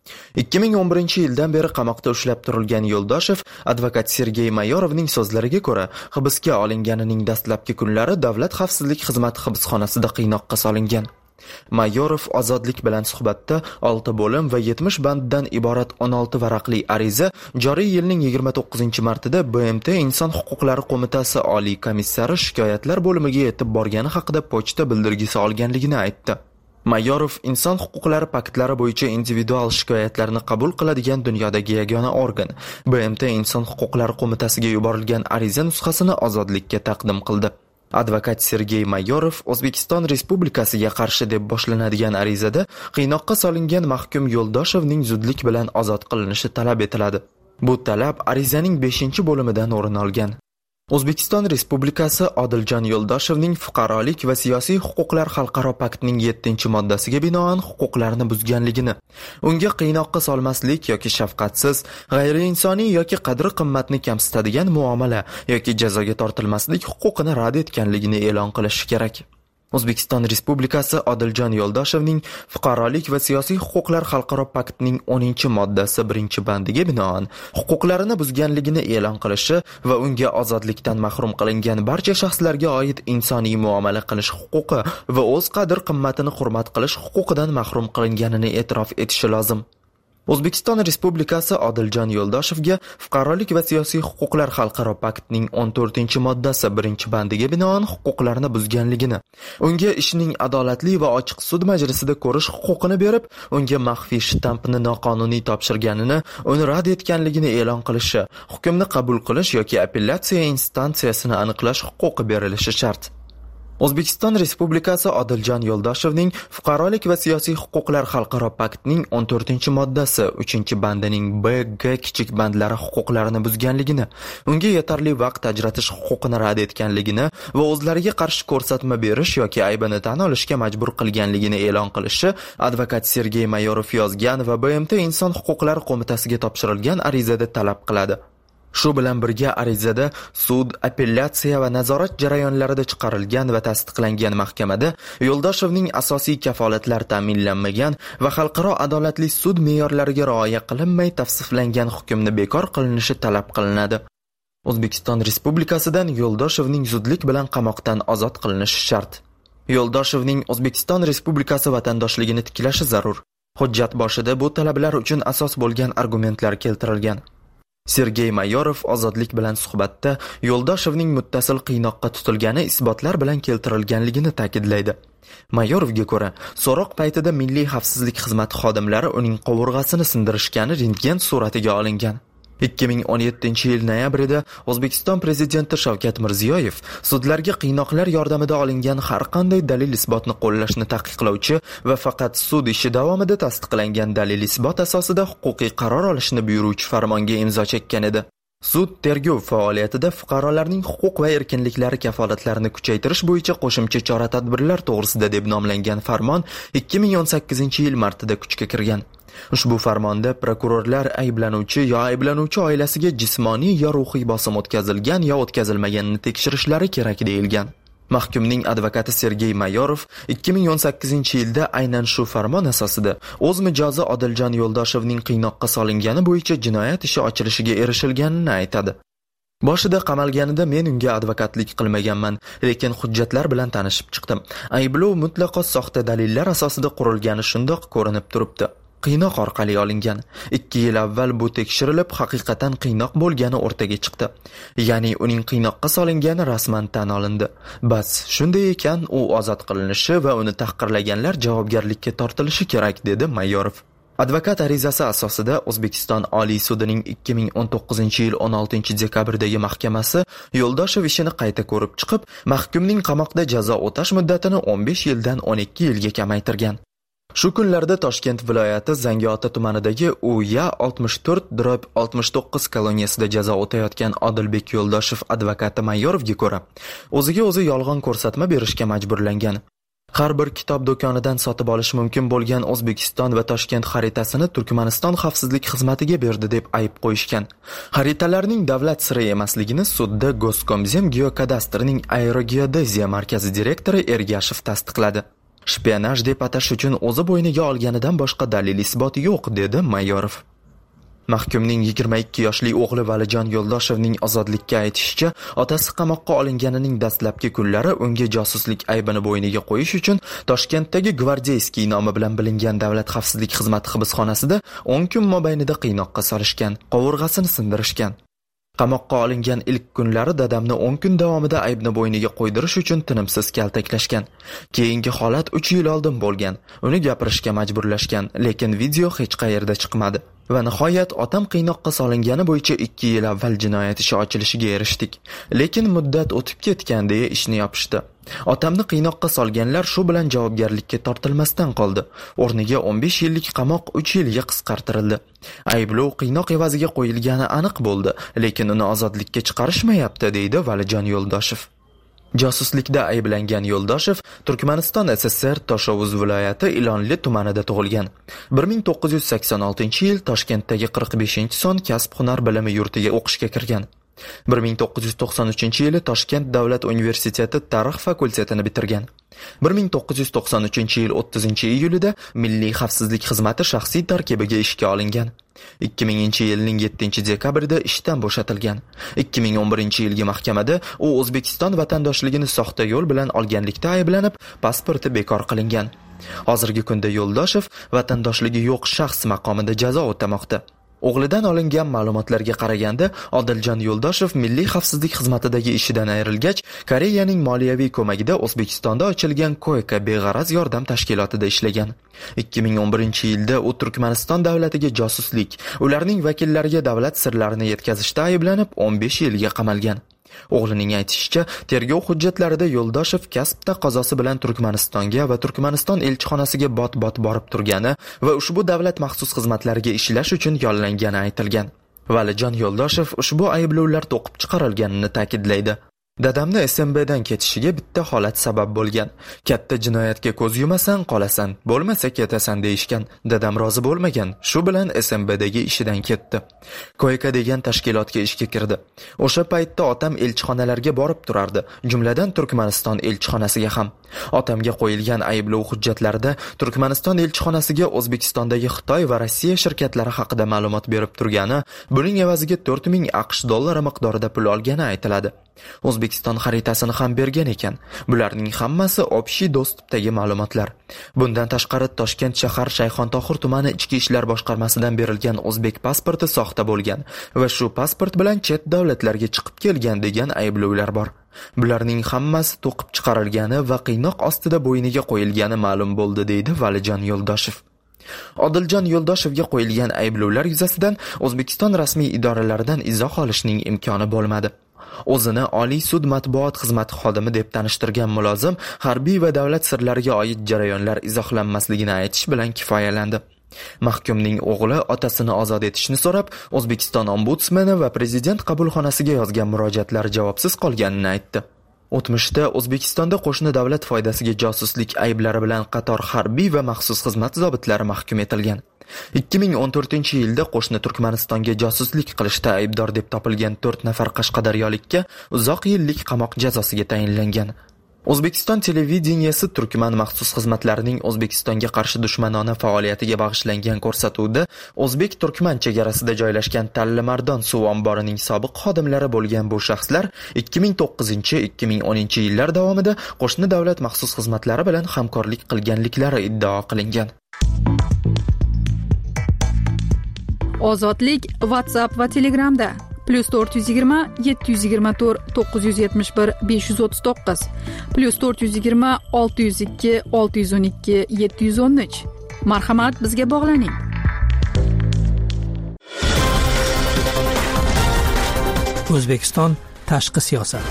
2011-yildan beri qamoqda ushlab turilgan Yo'ldoshev advokat Sergey Mayorovning so'zlariga ko'ra, hibsga olinganining dastlabki kunlari Davlat xavfsizlik xizmati hibsxonasida qiynoqqa solingan. Mayorov ozodlik bilan suhbatda 6 bo'lim va 70 banddan iborat 16 varaqli ariza joriy yilning 29-martida BMT Inson huquqlari qo'mitasi oliy komissari shikoyatlar bo'limiga yetib borgani haqida pochta bildirgisi olganligini aytdi. Mayorov inson huquqlari paktlari bo'yicha individual shikoyatlarni qabul qiladigan dunyodagi yagona organ. BMT Inson huquqlari qo'mitasiga yuborilgan ariza nusxasini ozodlikka taqdim qildi. Advokat Sergey Mayorov O'zbekiston Respublikasiga qarshi deb boshlanadigan arizada qiynoqqa solingan mahkum Yo'ldoshevning zudlik bilan ozod qilinishi talab etiladi. Bu talab arizaning 5-bo'limidan o'rin olgan. O'zbekiston Respublikasi Odiljon Yo'ldoshevning fuqarolik va siyosiy huquqlar xalqaro paktining 7-moddasiga binoan huquqlarini buzganligini, unga qiynoqqa solmaslik yoki shafqatsiz, g'ayriinsoniy yoki qadr-qimmatni kamsitadigan muomala yoki jazoga tortilmaslik huquqini rad etganligini e'lon qilishi kerak. O'zbekiston Respublikasi Odiljon Yo'ldoshevning fuqarolik va siyosiy huquqlar xalqaro paktining 10-moddasi 1-bandiga binoan huquqlarini buzganligini e'lon qilishi va unga ozodlikdan mahrum qilingan barcha shaxslarga oid insoniy muomala qilish huquqi va o'z qadr-qimmatini hurmat qilish huquqidan mahrum qilinganini e'tirof etishi lozim. O'zbekiston Respublikasi Odiljon Yo'ldoshevga fuqarolik va siyosiy huquqlar xalqaro paktining 14-moddasi 1-bandiga binoan huquqlarini buzganligini, unga ishning adolatli va ochiq sud majlisida ko'rish huquqini berib, unga maxfiy shtampni noqonuniy topshirganini, uni rad etganligini e'lon qilishi, hukmni qabul qilish yoki apellyatsiya instansiyasini aniqlash huquqi berilishi shart. O'zbekiston Respublikasi Odiljon Yo'ldoshevning fuqarolik va siyosiy huquqlar xalqaro paktining 14-moddasi 3-bandining B, G kichik bandlari huquqlarini buzganligini, unga yetarli vaqt ajratish huquqini rad etganligini va o'zlariga qarshi ko'rsatma berish yoki aybini tan olishga majbur qilganligini e'lon qilishi advokat Sergey Mayorov yozgan va BMT Inson huquqlari qo'mitasiga topshirilgan arizada talab qiladi. Shu bilan birga arizada sud, apellyatsiya va nazorat jarayonlarida chiqarilgan va tasdiqlangan mahkamada Yo'ldoshevning asosiy kafolatlar ta'minlanmagan va xalqaro adolatli sud me'yorlariga rioya qilinmay tavsiflangan hukmni bekor qilinishi talab qilinadi. O'zbekiston Respublikasidan Yo'ldoshevning zudlik bilan qamoqdan ozod qilinishi shart. Yo'ldoshevning O'zbekiston Respublikasi vatandoshligini tiklashi zarur. Hujjat boshida bu talablar uchun asos bo'lgan argumentlar keltirilgan. Sergey Mayorov Ozodlik bilan suhbatda Yo'ldoshevning muttasil qiynoqqa tutilgani isbotlar bilan keltirilganligini ta'kidlaydi. Mayorovga ko'ra, so'roq paytida Milliy xavfsizlik xizmati xodimlari uning qovurg'asini sindirishgani rentgen suratiga olingan. 2017-yil noyabrida O'zbekiston prezidenti Shavkat Mirziyoyev sudlarga qiynoqlar yordamida olingan har qanday dalil isbotni qo'llashni taqiqlovchi va faqat sud ishi davomida tasdiqlangan dalil isbot asosida huquqiy qaror olishni buyuruvchi farmonga imzo chekkan edi. Sud tergov faoliyatida fuqarolarning huquq va erkinliklari kafolatlarini kuchaytirish bo'yicha qo'shimcha chora-tadbirlar to'g'risida deb nomlangan farmon 2018-yil martida kuchga kirgan. Ushbu farmonda prokurorlar ayblanuvchi yo ayblanuvchi oilasiga jismoniy yo ruhiy bosim o'tkazilgan yo o'tkazilmaganini tekshirishlari kerak deyilgan. Mahkumning advokati Sergey Mayorov 2018-yilda aynan shu farmon asosida o'z mijozi Odiljon Yo'ldoshevning qiynoqqa solingani bo'yicha jinoyat ishi ochilishiga erishilganini aytadi. Boshida qamalganida men unga advokatlik qilmaganman, lekin hujjatlar bilan tanishib chiqdim. Ayblov mutlaqo soxta dalillar asosida qurilgani shundoq ko'rinib turibdi. Qiynoq orqali olingan. 2 yil avval bu tekshirilib, haqiqatan qiynoq bo'lgani o'rtaga chiqdi. Ya'ni uning qiynoqqa solingani rasman tan olindi. Bas, shunday ekan, u ozod qilinishi va uni tahqirlaganlar javobgarlikka tortilishi kerak, dedi Mayorov. Advokat arizasi asosida O'zbekiston Oliy sudining 2019-yil 16-dekabrdagi mahkamasi Yo'ldoshev ishini qayta ko'rib chiqib, mahkumning qamoqda jazo o'tash muddatini 15 yildan 12 yilga kamaytirgan. Shu kunlarda Toshkent viloyati Zangiota tumanidagi UYA 64/69 koloniyasida jazo o'tayotgan Odilbek Yo'ldoshev advokati Mayorovga ko'ra, o'ziga o'zi yolg'on ko'rsatma berishga majburlangan. Har bir kitob do'konidan sotib olish mumkin bo'lgan O'zbekiston va Toshkent xaritasini Turkmaniston xavfsizlik xizmatiga berdi deb ayb qo'yishgan. Xaritalarning davlat siri emasligini sudda Goskomzem geokadastrning aerogeodeziya markazi direktori Ergashev tasdiqladi. Shpionaj deb atash uchun o'zi bo'yniga olganidan boshqa dalil isbot yo'q, dedi Mayorov. Mahkumning 22 yoshli o'g'li Valijon Yo'ldoshevning ozodlikka aytishicha, otasi qamoqqa olinganining dastlabki kunlari unga josuslik aybini bo'yniga qo'yish uchun Toshkentdagi Gvardeyskiy nomi bilan bilingan davlat xavfsizlik xizmati hibsxonasida 10 kun mobaynida qiynoqqa solishgan, qovurg'asini sindirishgan. Qamoqqa olingan ilk kunlari dadamni 10 kun davomida aybni bo'yniga qo'ydirish uchun tinimsiz kaltaklashgan. Keyingi holat 3 yil oldin bo'lgan. Uni gapirishga majburlashgan, lekin video hech qayerda chiqmadi. Va nihoyat otam qiynoqqa solingani bo'yicha 2 yil avval jinoyat ishi ochilishiga erishdik. Lekin muddat o'tib ketgan deya ishni yopishdi. Otamni qiynoqqa solganlar shu bilan javobgarlikka tortilmasdan qoldi. O'rniga 15 yillik qamoq 3 yilga qisqartirildi. Ayblov qiynoq evaziga qo'yilgani aniq bo'ldi, lekin uni ozodlikka chiqarishmayapti, deydi Valijon Yo'ldoshev. Josuslikda ayblangan Yo'ldoshev Turkmaniston SSR Toshovuz viloyati Ilonli tumanida tug'ilgan. 1986-yil Toshkentdagi 45-son kasb-hunar bilimi yurtiga o'qishga kirgan. 1993-yili Toshkent davlat universiteti tarix fakultetini bitirgan. 1993-yil 30-iyulida Milliy xavfsizlik xizmati shaxsiy tarkibiga ishga olingan. 2000-yilning 7-dekabrida ishdan bo'shatilgan. 2011-yilgi mahkamada u O'zbekiston vatandoshligini soxta yo'l bilan olganlikda ayblanib, pasporti bekor qilingan. Hozirgi kunda Yo'ldoshev vatandoshligi yo'q shaxs maqomida jazo o'tamoqda. O'g'lidan olingan ma'lumotlarga qaraganda, Odiljon Yo'ldoshev Milliy xavfsizlik xizmatidagi ishidan ayrilgach, Koreyaning moliyaviy ko'magida O'zbekistonda ochilgan Koyka beg'araz yordam tashkilotida ishlagan. 2011-yilda u Turkmaniston davlatiga josuslik, ularning vakillariga davlat sirlarini yetkazishda ayblanib 15 yilga qamalgan. O'g'lining aytishicha, tergov hujjatlarida Yo'ldoshev kasb taqozosi bilan Turkmanistonga va Turkmaniston elchixonasiga bot-bot borib turgani va ushbu davlat maxsus xizmatlariga ishlash uchun yollangani aytilgan. Valijon Yo'ldoshev ushbu ayblovlar to'qib chiqarilganini ta'kidlaydi. Dadamni SMBdan ketishiga bitta holat sabab bo'lgan. Katta jinoyatga ko'z yumasan, qolasan, bo'lmasa ketasan deyishgan. Dadam rozi bo'lmagan. Shu bilan SMBdagi ishidan ketdi. Koyka degan tashkilotga ishga kirdi. O'sha paytda otam elchixonalarga borib turardi, jumladan Turkmaniston elchixonasiga ham. Otamga qo'yilgan ayblov hujjatlarida Turkmaniston elchixonasiga O'zbekistondagi Xitoy va Rossiya shirkatlari haqida ma'lumot berib turgani, buning evaziga 4000 AQSh dollari miqdorida pul olgani aytiladi. O'zbekiston xaritasini ham bergan ekan. Bularning hammasi Obshiy dostupdagi ma'lumotlar. Bundan tashqari Toshkent shahar Shayxontohur tumani Ichki ishlar boshqarmasidan berilgan o'zbek pasporti soxta bo'lgan va shu pasport bilan chet davlatlarga chiqib kelgan degan ayblovlar bor. Bularning hammasi to'qib chiqarilgani va qiynoq ostida bo'yniga qo'yilgani ma'lum bo'ldi, deydi Valijon Yo'ldoshev. Odiljon Yo'ldoshevga qo'yilgan ayblovlar yuzasidan O'zbekiston rasmiy idoralaridan izoh olishning imkoni bo'lmadi. O'zini Oliy sud matbuot xizmati xodimi deb tanishtirgan mulozim harbiy va davlat sirlariga oid jarayonlar izohlanmasligini aytish bilan kifoyalandi. Mahkumning o'g'li otasini ozod etishni so'rab, O'zbekiston ombudsmani va prezident qabulxonasiga yozgan murojaatlari javobsiz qolganini aytdi. O'tmishda O'zbekistonda qo'shni davlat foydasiga josuslik ayblari bilan qator harbiy va maxsus xizmat zobitlari mahkum etilgan. 2014-yilda qo'shni Turkmanistonga josuslik qilishda aybdor deb topilgan 4 nafar qashqadaryolikka uzoq yillik qamoq jazosiga tayinlangan. O'zbekiston televideniyesi Turkman maxsus xizmatlarining O'zbekistonga qarshi dushmanona faoliyatiga bag'ishlangan ko'rsatuvda O'zbek-Turkman chegarasida joylashgan Tallimardon suv omborining sobiq xodimlari bo'lgan bu shaxslar 2009-2010 yillar davomida qo'shni davlat maxsus xizmatlari bilan hamkorlik qilganliklari iddao qilingan. Ozodlik WhatsApp va Telegramda +420 724 971 539 +420 602 612 713. Marhamat, bizga bog'laning. O'zbekiston tashqi siyosat.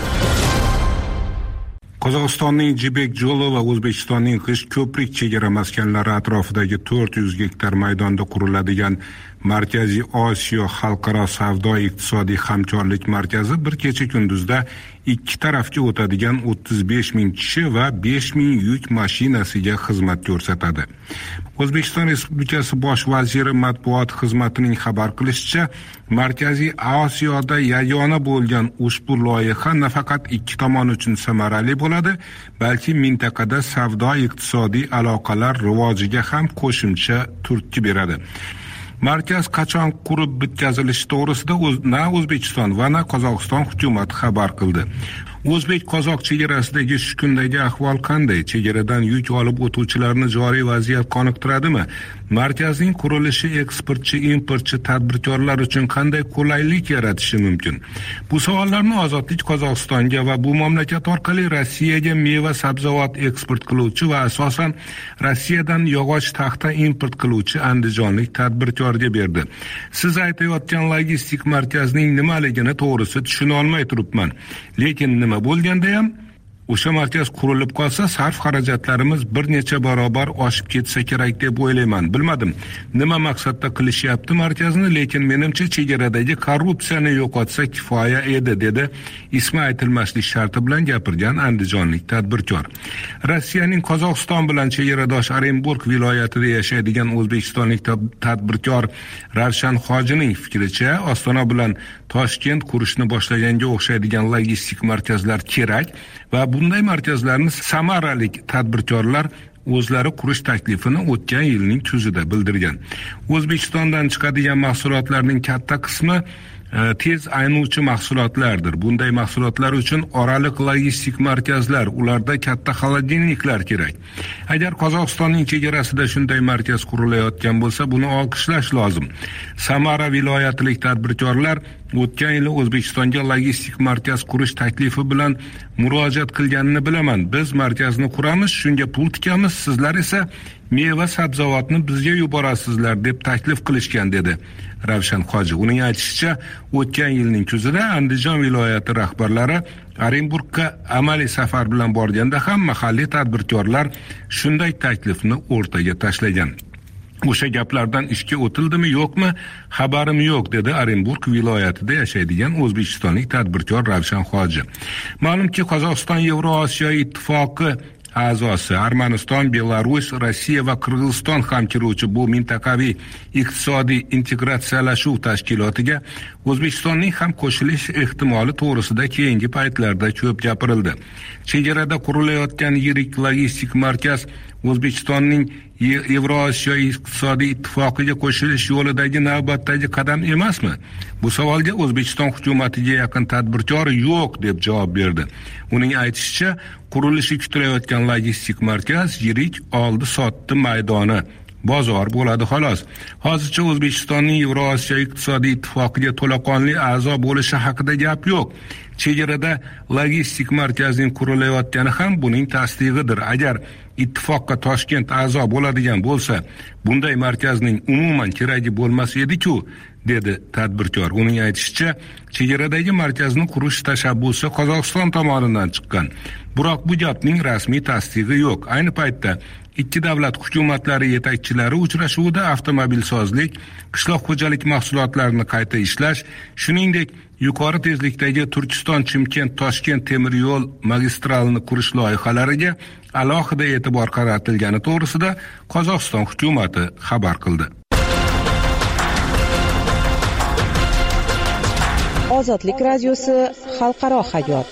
Qozog'istonning Jibek Jolo va O'zbekistonning G'isht-Ko'prik chegara maskanlari atrofidagi 400 gektar maydonda quriladigan Markaziy Osiyo xalqaro savdo-iqtisodiy hamkorlik markazi bir kecha kunduzda ikki tarafga o'tadigan 35 ming kishi va 5 ming yuk mashinasiga xizmat ko'rsatadi. O'zbekiston Respublikasi Bosh vaziri matbuot xizmatining xabar qilishicha, Markaziy Osiyoda yagona bo'lgan ushbu loyiha nafaqat ikki tomon uchun samarali bo'ladi, balki mintaqada savdo-iqtisodiy aloqalar rivojiga ham qo'shimcha turtki beradi. Markaz qachon qurib bitkazilishi to'g'risida na O'zbekiston va na Qozog'iston hukumati xabar qildi. O'zbek-qozoq chegarasidagi shu kundagi ahvol qanday? Chegaradan yuk olib o'tuvchilarni joriy vaziyat qoniqtiradimi? Markazning qurilishi eksportchi, importchi tadbirkorlar uchun qanday qulaylik yaratishi mumkin? Bu savollarni Ozodlik Qozog'istonga va bu mamlakat orqali Rossiyaga meva sabzavot eksport qiluvchi va asosan Rossiyadan yog'och taxta import qiluvchi andijonlik tadbirkorga berdi. Siz aytayotgan logistik markazning nimaligini to'g'risi tushuna olmay turibman. Lekin nima bo'lganda ham o'sha markaz qurilib qolsa, sarf xarajatlarimiz bir necha barobar oshib ketsa kerak deb o'ylayman. Bilmadim, nima maqsadda qilishyapti markazni, lekin menimcha chegaradagi korrupsiyani yo'qotsa kifoya edi, dedi ismi aytilmaslik sharti bilan gapirgan andijonlik tadbirkor. Rossiyaning Qozog'iston bilan chegaradosh Orenburg viloyatida yashaydigan o'zbekistonlik tadbirkor Ravshan Hojining fikricha, Ostona bilan Toshkent qurishni boshlaganga o'xshaydigan logistik markazlar kerak va bunday markazlarni samaralik tadbirkorlar o'zlari qurish taklifini o'tgan yilning kuzida bildirgan. O'zbekistondan chiqadigan mahsulotlarning katta qismi tez aynuvchi mahsulotlardir. Bunday mahsulotlar uchun oraliq logistik markazlar, ularda katta xolodilniklar kerak. Agar Qozog'istonning chegarasida shunday markaz qurilayotgan bo'lsa, buni olqishlash lozim. Samara viloyatilik tadbirkorlar o'tgan yili O'zbekistonga logistik markaz qurish taklifi bilan murojaat qilganini bilaman. Biz markazni quramiz, shunga pul tikamiz, sizlar esa meva sabzavotni bizga yuborasizlar deb taklif qilishgan, dedi Ravshan Hoji. Uning aytishicha, o'tgan yilning kuzida Andijon viloyati rahbarlari Orenburgga amaliy safar bilan borganda ham mahalliy tadbirkorlar shunday taklifni o'rtaga tashlagan. O'sha gaplardan ishga o'tildimi yo'qmi, xabarim yo'q, dedi Orenburg viloyatida yashaydigan o'zbekistonlik tadbirkor Ravshan Hoji. Ma'lumki, Qozog'iston Yevrosiyo ittifoqi a'zosi. Armaniston, Belarus, Rossiya va Qirg'iziston ham kiruvchi bu mintaqaviy iqtisodiy integratsiyalashuv tashkilotiga O'zbekistonning ham qo'shilish ehtimoli to'g'risida keyingi paytlarda ko'p gapirildi. Chegarada qurilayotgan yirik logistik markaz O'zbekistonning Yevrosiyo iqtisodiy ittifoqiga qo'shilish yo'lidagi navbatdagi qadam emasmi? Bu savolga O'zbekiston hukumatiga yaqin tadbirkor yo'q deb javob berdi. Uning aytishicha, qurilishi kutilayotgan logistik markaz yirik oldi-sotdi maydoni, bozor bo'ladi xolos. Hozircha O'zbekistonning Yevrosiyo iqtisodiy ittifoqiga to'laqonli a'zo bo'lishi haqida gap yo'q. Chegarada logistik markazning qurilayotgani ham buning tasdig'idir. Agar ittifoqqa Toshkent a'zo bo'ladigan bo'lsa, bunday markazning umuman keragi bo'lmas edi-ku, dedi tadbirkor. Uning aytishicha, chegaradagi markazni qurish tashabbusi Qozog'iston tomonidan chiqqan. Biroq bu gapning rasmiy tasdig'i yo'q. Ayni paytda ikki davlat hukumatlari yetakchilari uchrashuvida avtomobilsozlik, qishloq xo'jalik mahsulotlarini qayta ishlash, shuningdek yuqori tezlikdagi Turkiston-Chimkent-Toshkent temir yo'l magistralini qurish loyihalariga alohida e'tibor qaratilgani to'g'risida Qozog'iston hukumati xabar qildi. Ozodlik radiosi xalqaro hayot.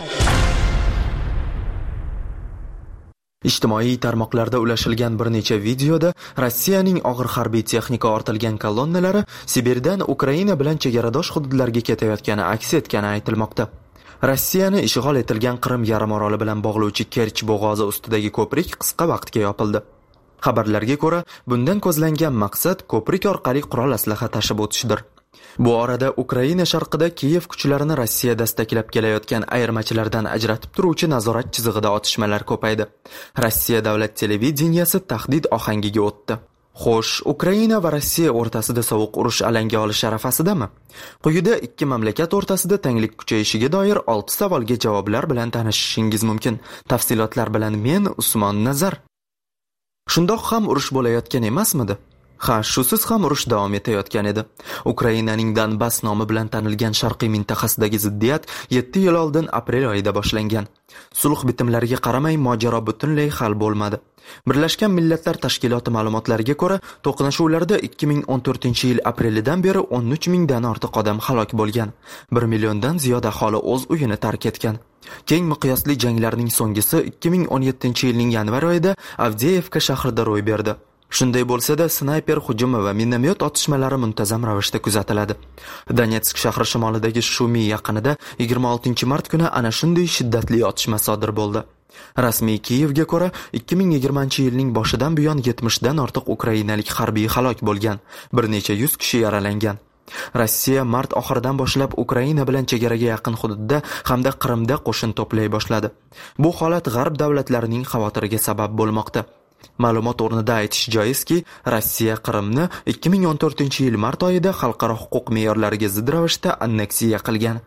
Ijtimoiy tarmoqlarda ulashilgan bir necha videoda Rossiyaning og'ir harbiy texnika ortilgan kolonnalari Sibirdan Ukraina bilan chegaradosh hududlarga ketayotgani aks etgani aytilmoqda. Rossiyani ishg'ol etilgan Qrim yarimoroli bilan bog'lovchi Kerch bo'g'ozi ustidagi ko'prik qisqa vaqtga yopildi. Xabarlarga ko'ra, bundan ko'zlangan maqsad ko'prik orqali qurol aslaha tashib o'tishdir. Bu orada Ukraina sharqida Kiyev kuchlarini Rossiya dastaklab kelayotgan ayirmachilardan ajratib turuvchi nazorat chizig'ida otishmalar ko'paydi. Rossiya davlat televideniyasi tahdid ohangiga o'tdi. Xo'sh, Ukraina va Rossiya o'rtasida sovuq urush alanga olish arafasidami? Quyida ikki mamlakat o'rtasida tanglik kuchayishiga doir 6 savolga javoblar bilan tanishishingiz mumkin. Tafsilotlar bilan men Usmon Nazar. Shundoq ham urush bo'layotgan emasmidi? Ha, shusiz ham urush davom etayotgan edi. Ukrainaning Donbass nomi bilan tanilgan sharqiy mintaqasidagi ziddiyat 7 yil oldin aprel oyida boshlangan. Sulh bitimlariga qaramay mojaro butunlay hal bo'lmadi. Birlashgan Millatlar Tashkiloti ma'lumotlariga ko'ra, to'qnashuvlarda 2014-yil aprelidan beri 13 mingdan ortiq odam halok bo'lgan. 1 milliondan ziyod aholi o'z uyini tark etgan. Keng miqyosli janglarning so'nggisi 2017-yilning yanvar oyida Avdeyevka shahrida ro'y berdi. Shunday bo'lsa-da, snayper hujumi va minomyot otishmalari muntazam ravishda kuzatiladi. Donetsk shahri shimolidagi Shumi yaqinida 26-mart kuni ana shunday shiddatli otishma sodir bo'ldi. Rasmiy Kiyevga ko'ra, 2020-yilning boshidan buyon 70dan ortiq ukrainalik harbiy halok bo'lgan, bir necha 100 kishi yaralangan. Rossiya mart oxiridan boshlab Ukraina bilan chegaraga yaqin hududda hamda Qrimda qo'shin to'play boshladi. Bu holat g'arb davlatlarining xavotiriga sabab bo'lmoqda. Ma'lumot o'rnida aytish joizki, Rossiya Qrimni 2014-yil mart oyida xalqaro huquq me'yorlariga zid ravishda anneksiya qilgan.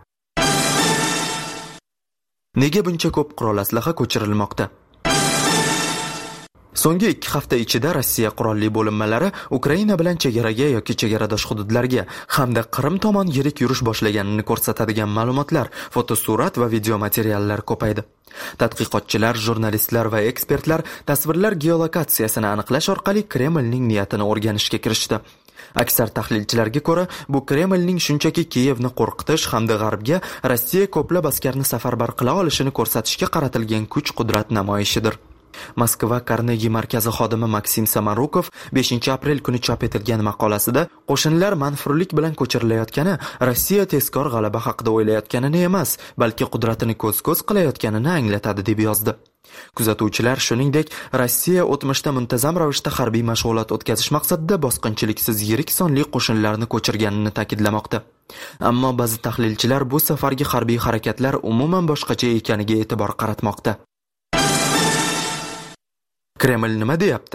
Nega buncha ko'p qurol aslaha ko'chirilmoqda? So'nggi 2 hafta ichida Rossiya qurolli bo'linmalari Ukraina bilan chegaraga yoki chegaradosh hududlarga hamda Qrim tomon yirik yurish boshlaganini ko'rsatadigan ma'lumotlar, fotosurat va video materiallar ko'paydi. Tadqiqotchilar, jurnalistlar va ekspertlar tasvirlar geolokatsiyasini aniqlash orqali Kremlning niyatini o'rganishga kirishdi. Aksar tahlilchilarga ko'ra, bu Kremlning shunchaki Kiyevni qo'rqitish hamda g'arbga Rossiya ko'plab askarni safarbar qila olishini ko'rsatishga qaratilgan kuch-qudrat namoyishidir. Moskva Karnegi markazi xodimi Maksim Samarukov 5-aprel kuni chop etilgan maqolasida qo'shinlar manfurlik bilan ko'chirilayotgani Rossiya tezkor g'alaba haqida o'ylayotganini emas, balki qudratini ko'z-ko'z qilayotganini anglatadi deb yozdi. Kuzatuvchilar shuningdek, Rossiya o'tmishda muntazam ravishda harbiy mashg'ulot o'tkazish maqsadida bosqinchiliksiz yirik sonli qo'shinlarni ko'chirganini ta'kidlamoqda. Ammo ba'zi tahlilchilar bu safargi harbiy harakatlar umuman boshqacha ekaniga e'tibor qaratmoqda. Kreml nima deyapti?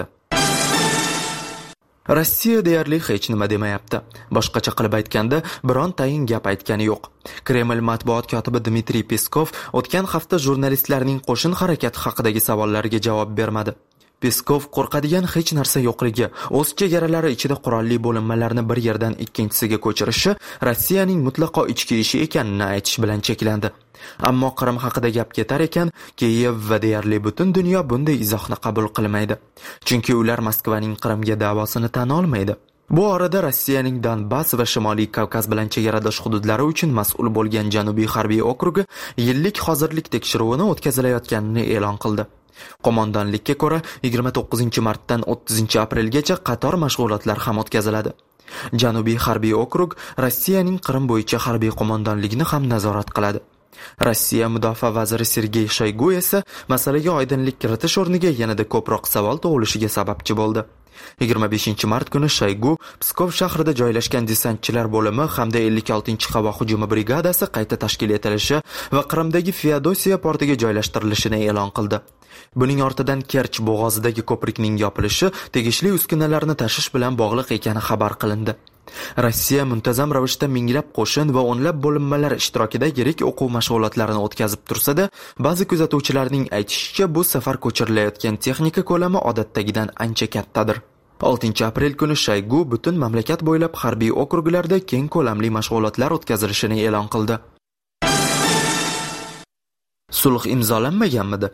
Rossiya deyarli hech nima demayapti. Boshqacha qilib aytganda, birontayin gap aytgani yo'q. Kreml matbuot kotibi Dmitriy Peskov o'tgan hafta jurnalistlarning qo'shin harakati haqidagi savollariga javob bermadi. Peskov qo'rqadigan hech narsa yo'qligi, o'z chegaralari ichida qurolli bo'linmalarni bir yerdan ikkinchisiga ko'chirishi Rossiyaning mutlaqo ichki ishi ekanini aytish bilan cheklandi. Ammo Qrim haqida gap ketar ekan, Kiyev va deyarli butun dunyo bunday izohni qabul qilmaydi. Chunki ular Moskvaning Qrimga da'vosini tan olmaydi. Bu orada Rossiyaning Donbass va Shimoliy Kavkaz bilan chegaradosh hududlari uchun mas'ul bo'lgan Janubiy harbiy okrugi yillik hozirlik tekshiruvini o'tkazilayotganini e'lon qildi. Qo'mondonlikka ko'ra 29-martdan 30-aprelgacha qator mashg'ulotlar ham o'tkaziladi. Janubiy harbiy okrug Rossiyaning Qrim bo'yicha harbiy qo'mondonligini ham nazorat qiladi. Rossiya mudofaa vaziri Sergey Shoygu esa masalaga oydinlik kiritish o'rniga yanada ko'proq savol tug'ilishiga sababchi bo'ldi. 25-mart kuni Shoygu Pskov shahrida joylashgan desantchilar bo'limi hamda 56-havo hujumi brigadasi qayta tashkil etilishi va Qrimdagi Feodosiya portiga joylashtirilishini e'lon qildi. Buning ortidan Kerch bo'g'ozidagi ko'prikning yopilishi tegishli uskunalarni tashish bilan bog'liq ekani xabar qilindi. Rossiya muntazam ravishda minglab qo'shin va o'nlab bo'linmalar ishtirokida yirik o'quv mashg'ulotlarini o'tkazib tursa-da, ba'zi kuzatuvchilarning aytishicha, bu safar ko'chirilayotgan texnika ko'lami odatdagidan ancha kattadir. 6-aprel kuni Shoygu butun mamlakat bo'ylab harbiy okruglarda keng ko'lamli mashg'ulotlar o'tkazilishini e'lon qildi. Sulh imzolanmaganmidi?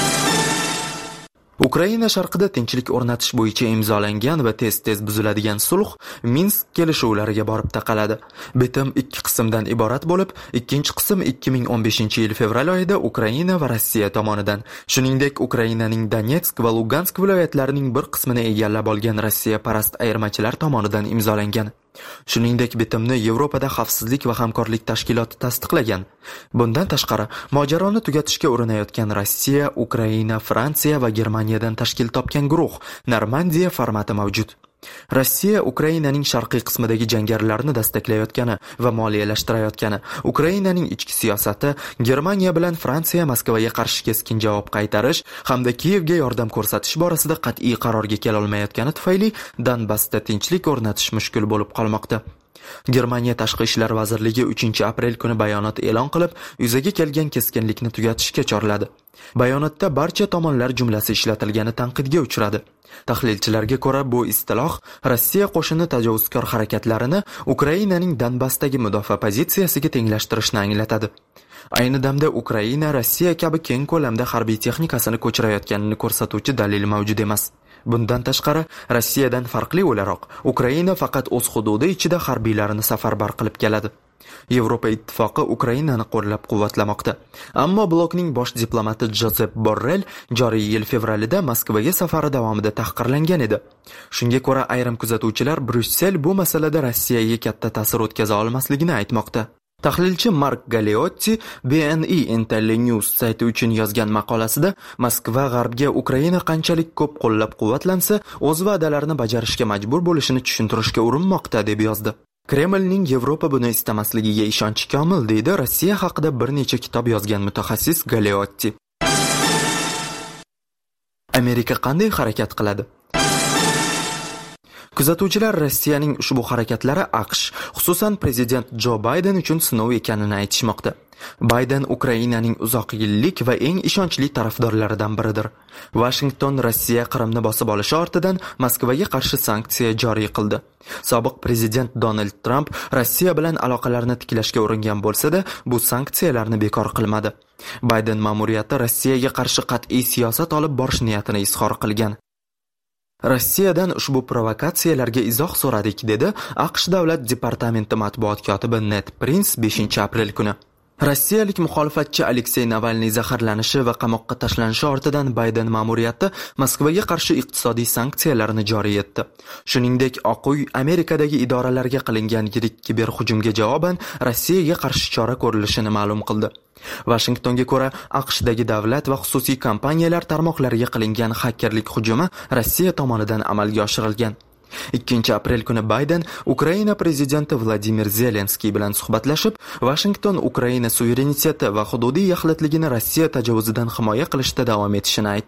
Ukraina sharqida tinchlik o'rnatish bo'yicha imzolangan va tez-tez buziladigan sulh Minsk kelishuvlariga borib taqaladi. Bitim 2 qismdan iborat bo'lib, ikkinchi qism 2015-yil fevral oyida Ukraina va Rossiya tomonidan, shuningdek Ukrainaning Donetsk va Lugansk viloyatlarining bir qismini egallab olgan Rossiya parast ayirmachilar tomonidan imzolangan. Shuningdek, bitimni Yevropada xavfsizlik va hamkorlik tashkiloti tasdiqlagan. Bundan tashqari, mojaroni tugatishga urinayotgan Rossiya, Ukraina, Fransiya va Germaniyadan tashkil topgan guruh Normandiya formati mavjud. Rossiya Ukrainaning sharqiy qismidagi jangarilarni dastaklayotgani va moliyalashtirayotgani, Ukrainaning ichki siyosati, Germaniya bilan Fransiya Moskvaga qarshi keskin javob qaytarish hamda Kiyevga yordam ko'rsatish borasida qat'iy qarorga kela olmayotgani tufayli Donbassda tinchlik o'rnatish mushkul bo'lib qolmoqda. Germaniya Tashqi ishlar vazirligi 3-aprel kuni bayonot e'lon qilib, yuzaga kelgan keskinlikni tugatishga chorladi. Bayonotda barcha tomonlar jumlasi ishlatilgani tanqidga uchradi. Tahlilchilarga ko'ra, bu istiloh Rossiya qo'shini tajovuzkor harakatlarini Ukrainaning Donbassdagi mudofaa pozitsiyasiga tenglashtirishni anglatadi. Ayni damda Ukraina Rossiya kabi keng ko'lamda harbiy texnikasini ko'chirayotganini ko'rsatuvchi dalil mavjud emas. Bundan tashqari, Rossiyadan farqli o'laroq, Ukraina faqat o'z hududi ichida harbiylarini safarbar qilib keladi. Yevropa ittifoqi Ukrainani qo'llab-quvvatlamoqda. Ammo blokning bosh diplomati Josep Borrell joriy yil fevralida Moskvaga safari davomida tahqirlangan edi. Shunga ko'ra, ayrim kuzatuvchilar Bryussel bu masalada Rossiyaga katta ta'sir o'tkaza olmasligini aytmoqda. Tahlilchi Mark Galeotti BNE Intellinews sayti uchun yozgan maqolasida Moskva g'arbga Ukraina qanchalik ko'p qo'llab-quvvatlansa, o'z va'dalarini bajarishga majbur bo'lishini tushuntirishga urinmoqda deb yozdi. Kremlning Yevropa buni istamasligiga ishonchi komil, deydi Rossiya haqida bir necha kitob yozgan mutaxassis Galeotti. Amerika qanday harakat qiladi? Kuzatuvchilar Rossiyaning ushbu harakatlari AQSh, xususan prezident Jo Bayden uchun sinov ekanini aytishmoqda. Bayden Ukrainaning uzoq yillik va eng ishonchli tarafdorlaridan biridir. Washington Rossiya Qrimni bosib olishi ortidan Moskvaga qarshi sanksiya joriy qildi. Sobiq prezident Donald Trump Rossiya bilan aloqalarni tiklashga uringan bo'lsa-da, bu sanksiyalarni bekor qilmadi. Bayden ma'muriyati Rossiyaga qarshi qat'iy siyosat olib borish niyatini izhor qilgan. Rossiyadan ushbu provokatsiyalarga izoh so'radik, dedi AQSh davlat departamenti matbuot kotibi Ned Prince 5-aprel kuni. Rossiyalik muxolifatchi Aleksey Navalniy zaharlanishi va qamoqqa tashlanishi ortidan Bayden ma'muriyati Moskvaga qarshi iqtisodiy sanksiyalarni joriy etdi. Shuningdek, Oq uy Amerikadagi idoralarga qilingan yirik kiberhujumga javoban Rossiyaga qarshi chora ko'rilishini ma'lum qildi. Washingtonga ko'ra, AQShdagi davlat va xususiy kompaniyalar tarmoqlariga qilingan xakerlik hujumi Rossiya tomonidan amalga oshirilgan. 2-aprel kuni Bayden Ukraina prezidenti Vladimir Zelenskiy bilan suhbatlashib, Washington Ukraina suvereniteti va hududiy yaxlitligini Rossiya tajovuzidan himoya qilishda davom etishini aytdi.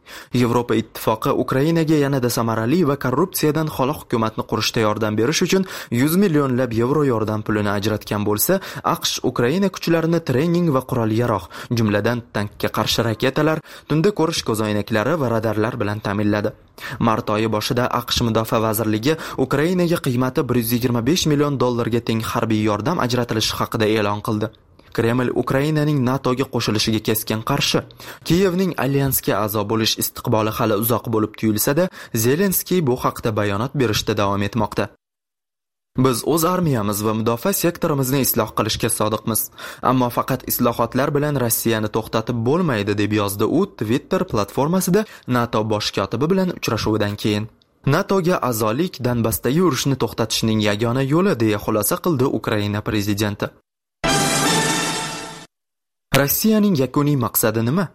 Yevropa ittifoqi Ukrainaga yanada samarali va korrupsiyadan xoli hukumatni qurishda yordam berish uchun 100 millionlab yevro yordam pulini ajratgan bo'lsa, AQSh Ukraina kuchlarini trening va qurol-yarog', jumladan tankga qarshi raketalar, tunda ko'rish ko'zoynaklari va radarlar bilan ta'minladi. Mart oyi boshida AQSh Mudofaa vazirligi Ukrainaga qiymati 125 million dollarga teng harbiy yordam ajratilishi haqida e'lon qildi. Kreml Ukrainaning NATOga qo'shilishiga keskin qarshi. Kiyevning alyansga a'zo bo'lish istiqboli hali uzoq bo'lib tuyulsa-da, Zelenskiy bu haqda bayonot berishda davom etmoqda. Biz o'z armiyamiz va mudofaa sektorimizni isloh qilishga sodiqmiz. Ammo faqat islohotlar bilan Rossiyani to'xtatib bo'lmaydi, deb yozdi u Twitter platformasida NATO bosh kotibi bilan uchrashuvidan keyin. NATOga a'zolik Donbassdagi urushni to'xtatishning yagona yo'li, deya xulosa qildi Ukraina prezidenti. Rossiyaning yakuniy maqsadi nima?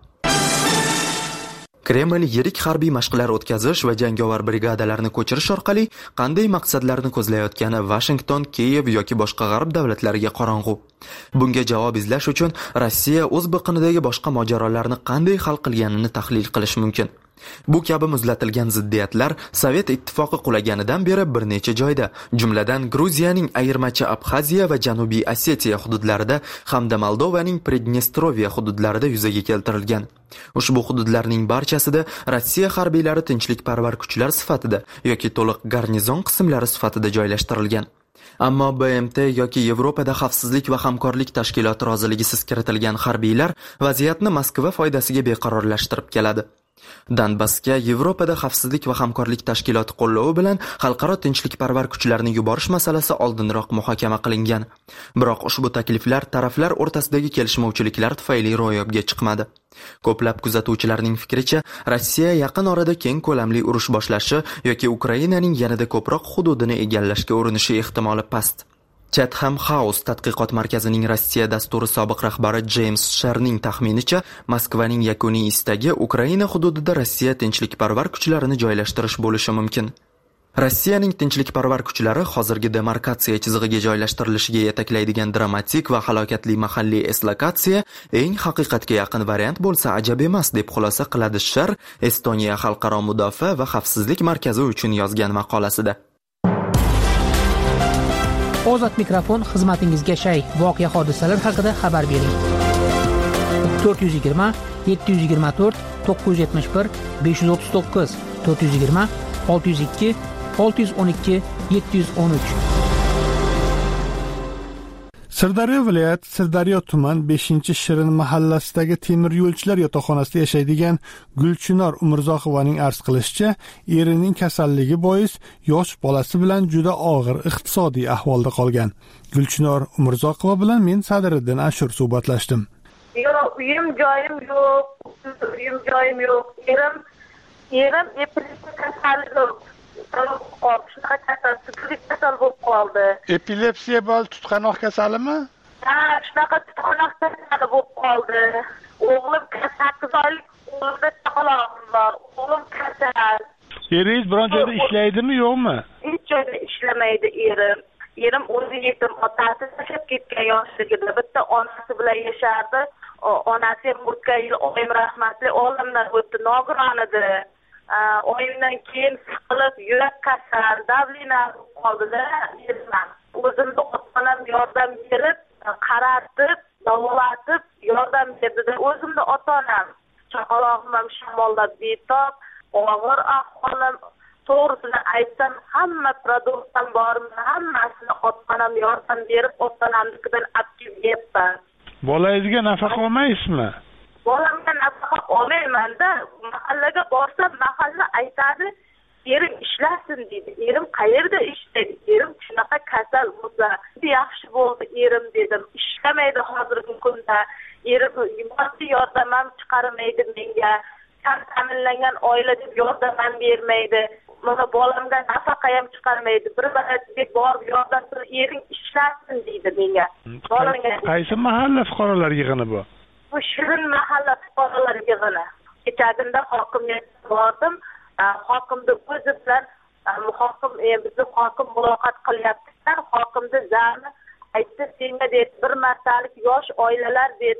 Kreml yirik harbiy mashqlar o'tkazish va jangovar brigadalarni ko'chirish orqali qanday maqsadlarni ko'zlayotgani Washington, Kiyev yoki boshqa g'arb davlatlariga qorong'u. Bunga javob izlash uchun Rossiya o'z biqinidagi boshqa mojarolarni qanday hal qilganini tahlil qilish mumkin. Bu kabi muzlatilgan ziddiyatlar Sovet ittifoqi qulaganidan beri bir necha joyda, jumladan Gruziyaning ayirmachi Abxaziya va Janubiy Osetiya hududlarida hamda Moldovaning Pridnestrovye hududlarida yuzaga keltirilgan. Ushbu hududlarning barchasida Rossiya harbiylari tinchlikparvar kuchlar sifatida yoki to'liq garnizon qismlari sifatida joylashtirilgan. Ammo BMT yoki Yevropada xavfsizlik va hamkorlik tashkiloti roziligisiz kiritilgan harbiylar vaziyatni Moskva foydasiga beqarorlashtirib keladi. Donbassga Yevropada xavfsizlik va hamkorlik tashkiloti qo'llovi bilan xalqaro tinchlikparvar kuchlarni yuborish masalasi oldinroq muhokama qilingan. Biroq ushbu takliflar taraflar o'rtasidagi kelishmovchiliklar tufayli ro'yobga chiqmadi. Ko'plab kuzatuvchilarning fikricha, Rossiya yaqin orada keng ko'lamli urush boshlashi yoki Ukrainaning yanada ko'proq hududini egallashga urinishi ehtimoli past. Chatham House tadqiqot markazining Rossiya dasturi sobiq rahbari James Sherning taxminicha, Moskvaning yakuniy istagi Ukraina hududida Rossiya tinchlikparvar kuchlarini joylashtirish bo'lishi mumkin. Rossiyaning tinchlikparvar kuchlari hozirgi demarkatsiya chizig'iga joylashtirilishiga yetaklaydigan dramatik va halokatli mahalliy eslokatsiya eng haqiqatga yaqin variant bo'lsa ajab emas, deb xulosa qiladi Sher Estoniya xalqaro mudofaa va xavfsizlik markazi uchun yozgan maqolasida. Ozod mikrofon xizmatingizga shay. Voqea hodisalar haqida xabar bering. 420 724 971 539 420 602 612 713. Sirdaryo viloyati Sirdaryo tuman 5-Shirin mahallasidagi temir yo'lchilar yotoqxonasida yashaydigan Gulchinor Umurzoqovaning arz qilishicha, erining kasalligi bois yosh bolasi bilan juda og'ir iqtisodiy ahvolda qolgan. Gulchinor Umurzoqova bilan men Sadiriddin Ashur suhbatlashdim. Uyim joyim yo'q. Erim epilepsiya kasalligi kasal bo'lib qoldi. Epilepsiya bo'l tutqanoq kasalimi? Ha, shunaqa tutqanoq kasali bo'lib qoldi. O'g'lim 8 oylik, o'g'limda chaqalog'im bor. O'g'lim kasal. Eringiz biron joyda ishlaydimi, yo'qmi? Hech joyda ishlamaydi erim. Erim o'zi yetim, otasi tashlab ketgan yoshligida bitta onasi bilan yashardi. Onasi ham o'tgan yil oyim rahmatli olamdan o'tdi, nogiron edi. Oyimdan keyin siqilib, yurak kasal, davlina qoldida, o'zimni ota-onam yordam berib, qaratib, davolatib yordam berdi. O'zimni ota-onam, chaqalog'im ham shamollab betob, og'ir ahvolim. To'g'risini aytsam, hamma produktdan borimni hammasini ota-onam yordam berib, ota-onamnikidan olib yeyapman. Bolangizga nafaqa olmaysizmi? Bolamga nafaqa olmayman-da. Mahallaga borsam, mahalla aytadi, erim ishlasin deydi. Erim qayerda ishlaydi? Erim shunaqa kasal bo'lsa, yaxshi bo'ldi erim dedim. Ishlamaydi hozirgi kunda. Erim moddiy yordam ham chiqarmaydi menga. Kam ta'minlangan oila deb yordam ham bermaydi. Mana bolamga nafaqa ham chiqarmaydi. Bir balasiga borib yordam qilib, erim ishlasin deydi menga. Qaysi mahalla fuqarolar yig'ini bu? Bu Shirin mahalla fuqarolar yig'ini. Kechagunda hokimga bordim. Hokimni o'zi bilan bizni hokim muloqot qilyaptilar. Hokimni zami aytdi, senga dedi, bir martalik yosh oilalar dedi,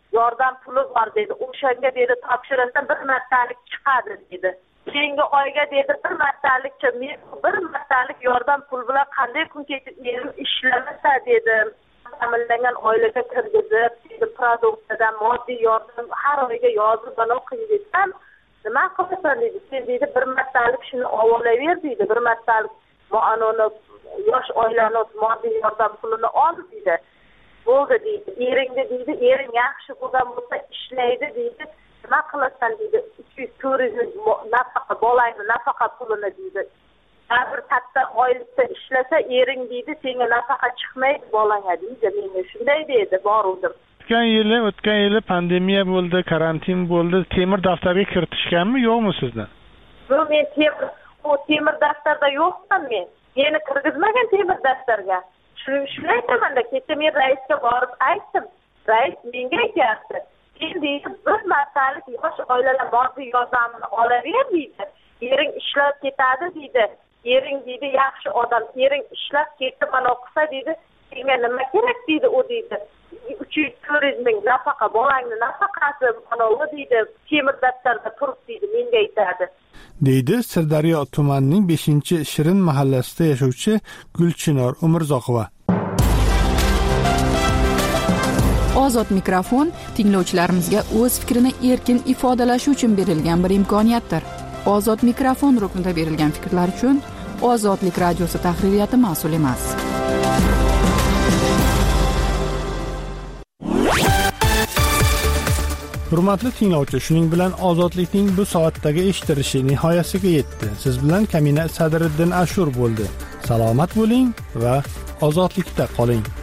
yordam puli bor dedi. O'shanga dedi topshirishdan bir martalik chiqadi dedi. Keyingi oyga dedi bir martalikcha men bir martalik yordam pul bilan qanday kun kechib erim ishlamasa dedim. Ta'minlangan oilaga kirgizib, dedi produksiyadan moddiy yordam har oyga yozib bana qiynaysan. Nima qilasan dedi. Sen dedi bir martalik shuni olaver dedi. Bir martalik muanoni yosh oilani moddiy yordam pulini ol dedi. Bo'ldi deydi. Eringni deydi, ering yaxshi bo'lgan bo'lsa ishlaydi deydi. Nima qilasan deydi. 200-400 nafaqa bolangni nafaqa pulini deydi. Bir katta oylikda ishlasa ering deydi, senga nafaqa chiqmaydi bolangga deydi. Menga shunday dedi, boruvdim. O'tgan yili pandemiya bo'ldi, karantin bo'ldi. Temir daftarga kiritishganmi, yo'qmi sizdan? Yo'q, men temir daftarda yo'qman men. Meni kirgizmagan temir daftarga. Shunday aytamanda, kecha men raisga borib aytdim. Rais menga aytdi. Sen deydi, bir martalik yosh oilalar moddiy yordamini olaver deydi. Ering ishlab ketadi deydi. Ering deydi yaxshi odam, ering ishlab ketib mana o'qisa deydi. Senga nima kerak deydi u deydi. 300-400 ming nafaqa, bolangni nafaqasi mana u deydi. Temir daftarda turib deydi, menga aytadi. Deydi Sirdaryo tumanining 5-Shirin mahallasida yashovchi Gulchinor Umurzoqova. Ozod mikrofon tinglovchilarimizga o'z fikrini erkin ifodalashi uchun berilgan bir imkoniyatdir. Ozod mikrofon ruknida berilgan fikrlar uchun Ozodlik radiosi tahririyati mas'ul emas. Hurmatli tinglovchi, shuning bilan Ozodlikning bu soatdagi eshitilishi nihoyasiga yetdi. Siz bilan Kamina Sadriddin Ashur bo'ldi. Salomat bo'ling va ozodlikda qoling.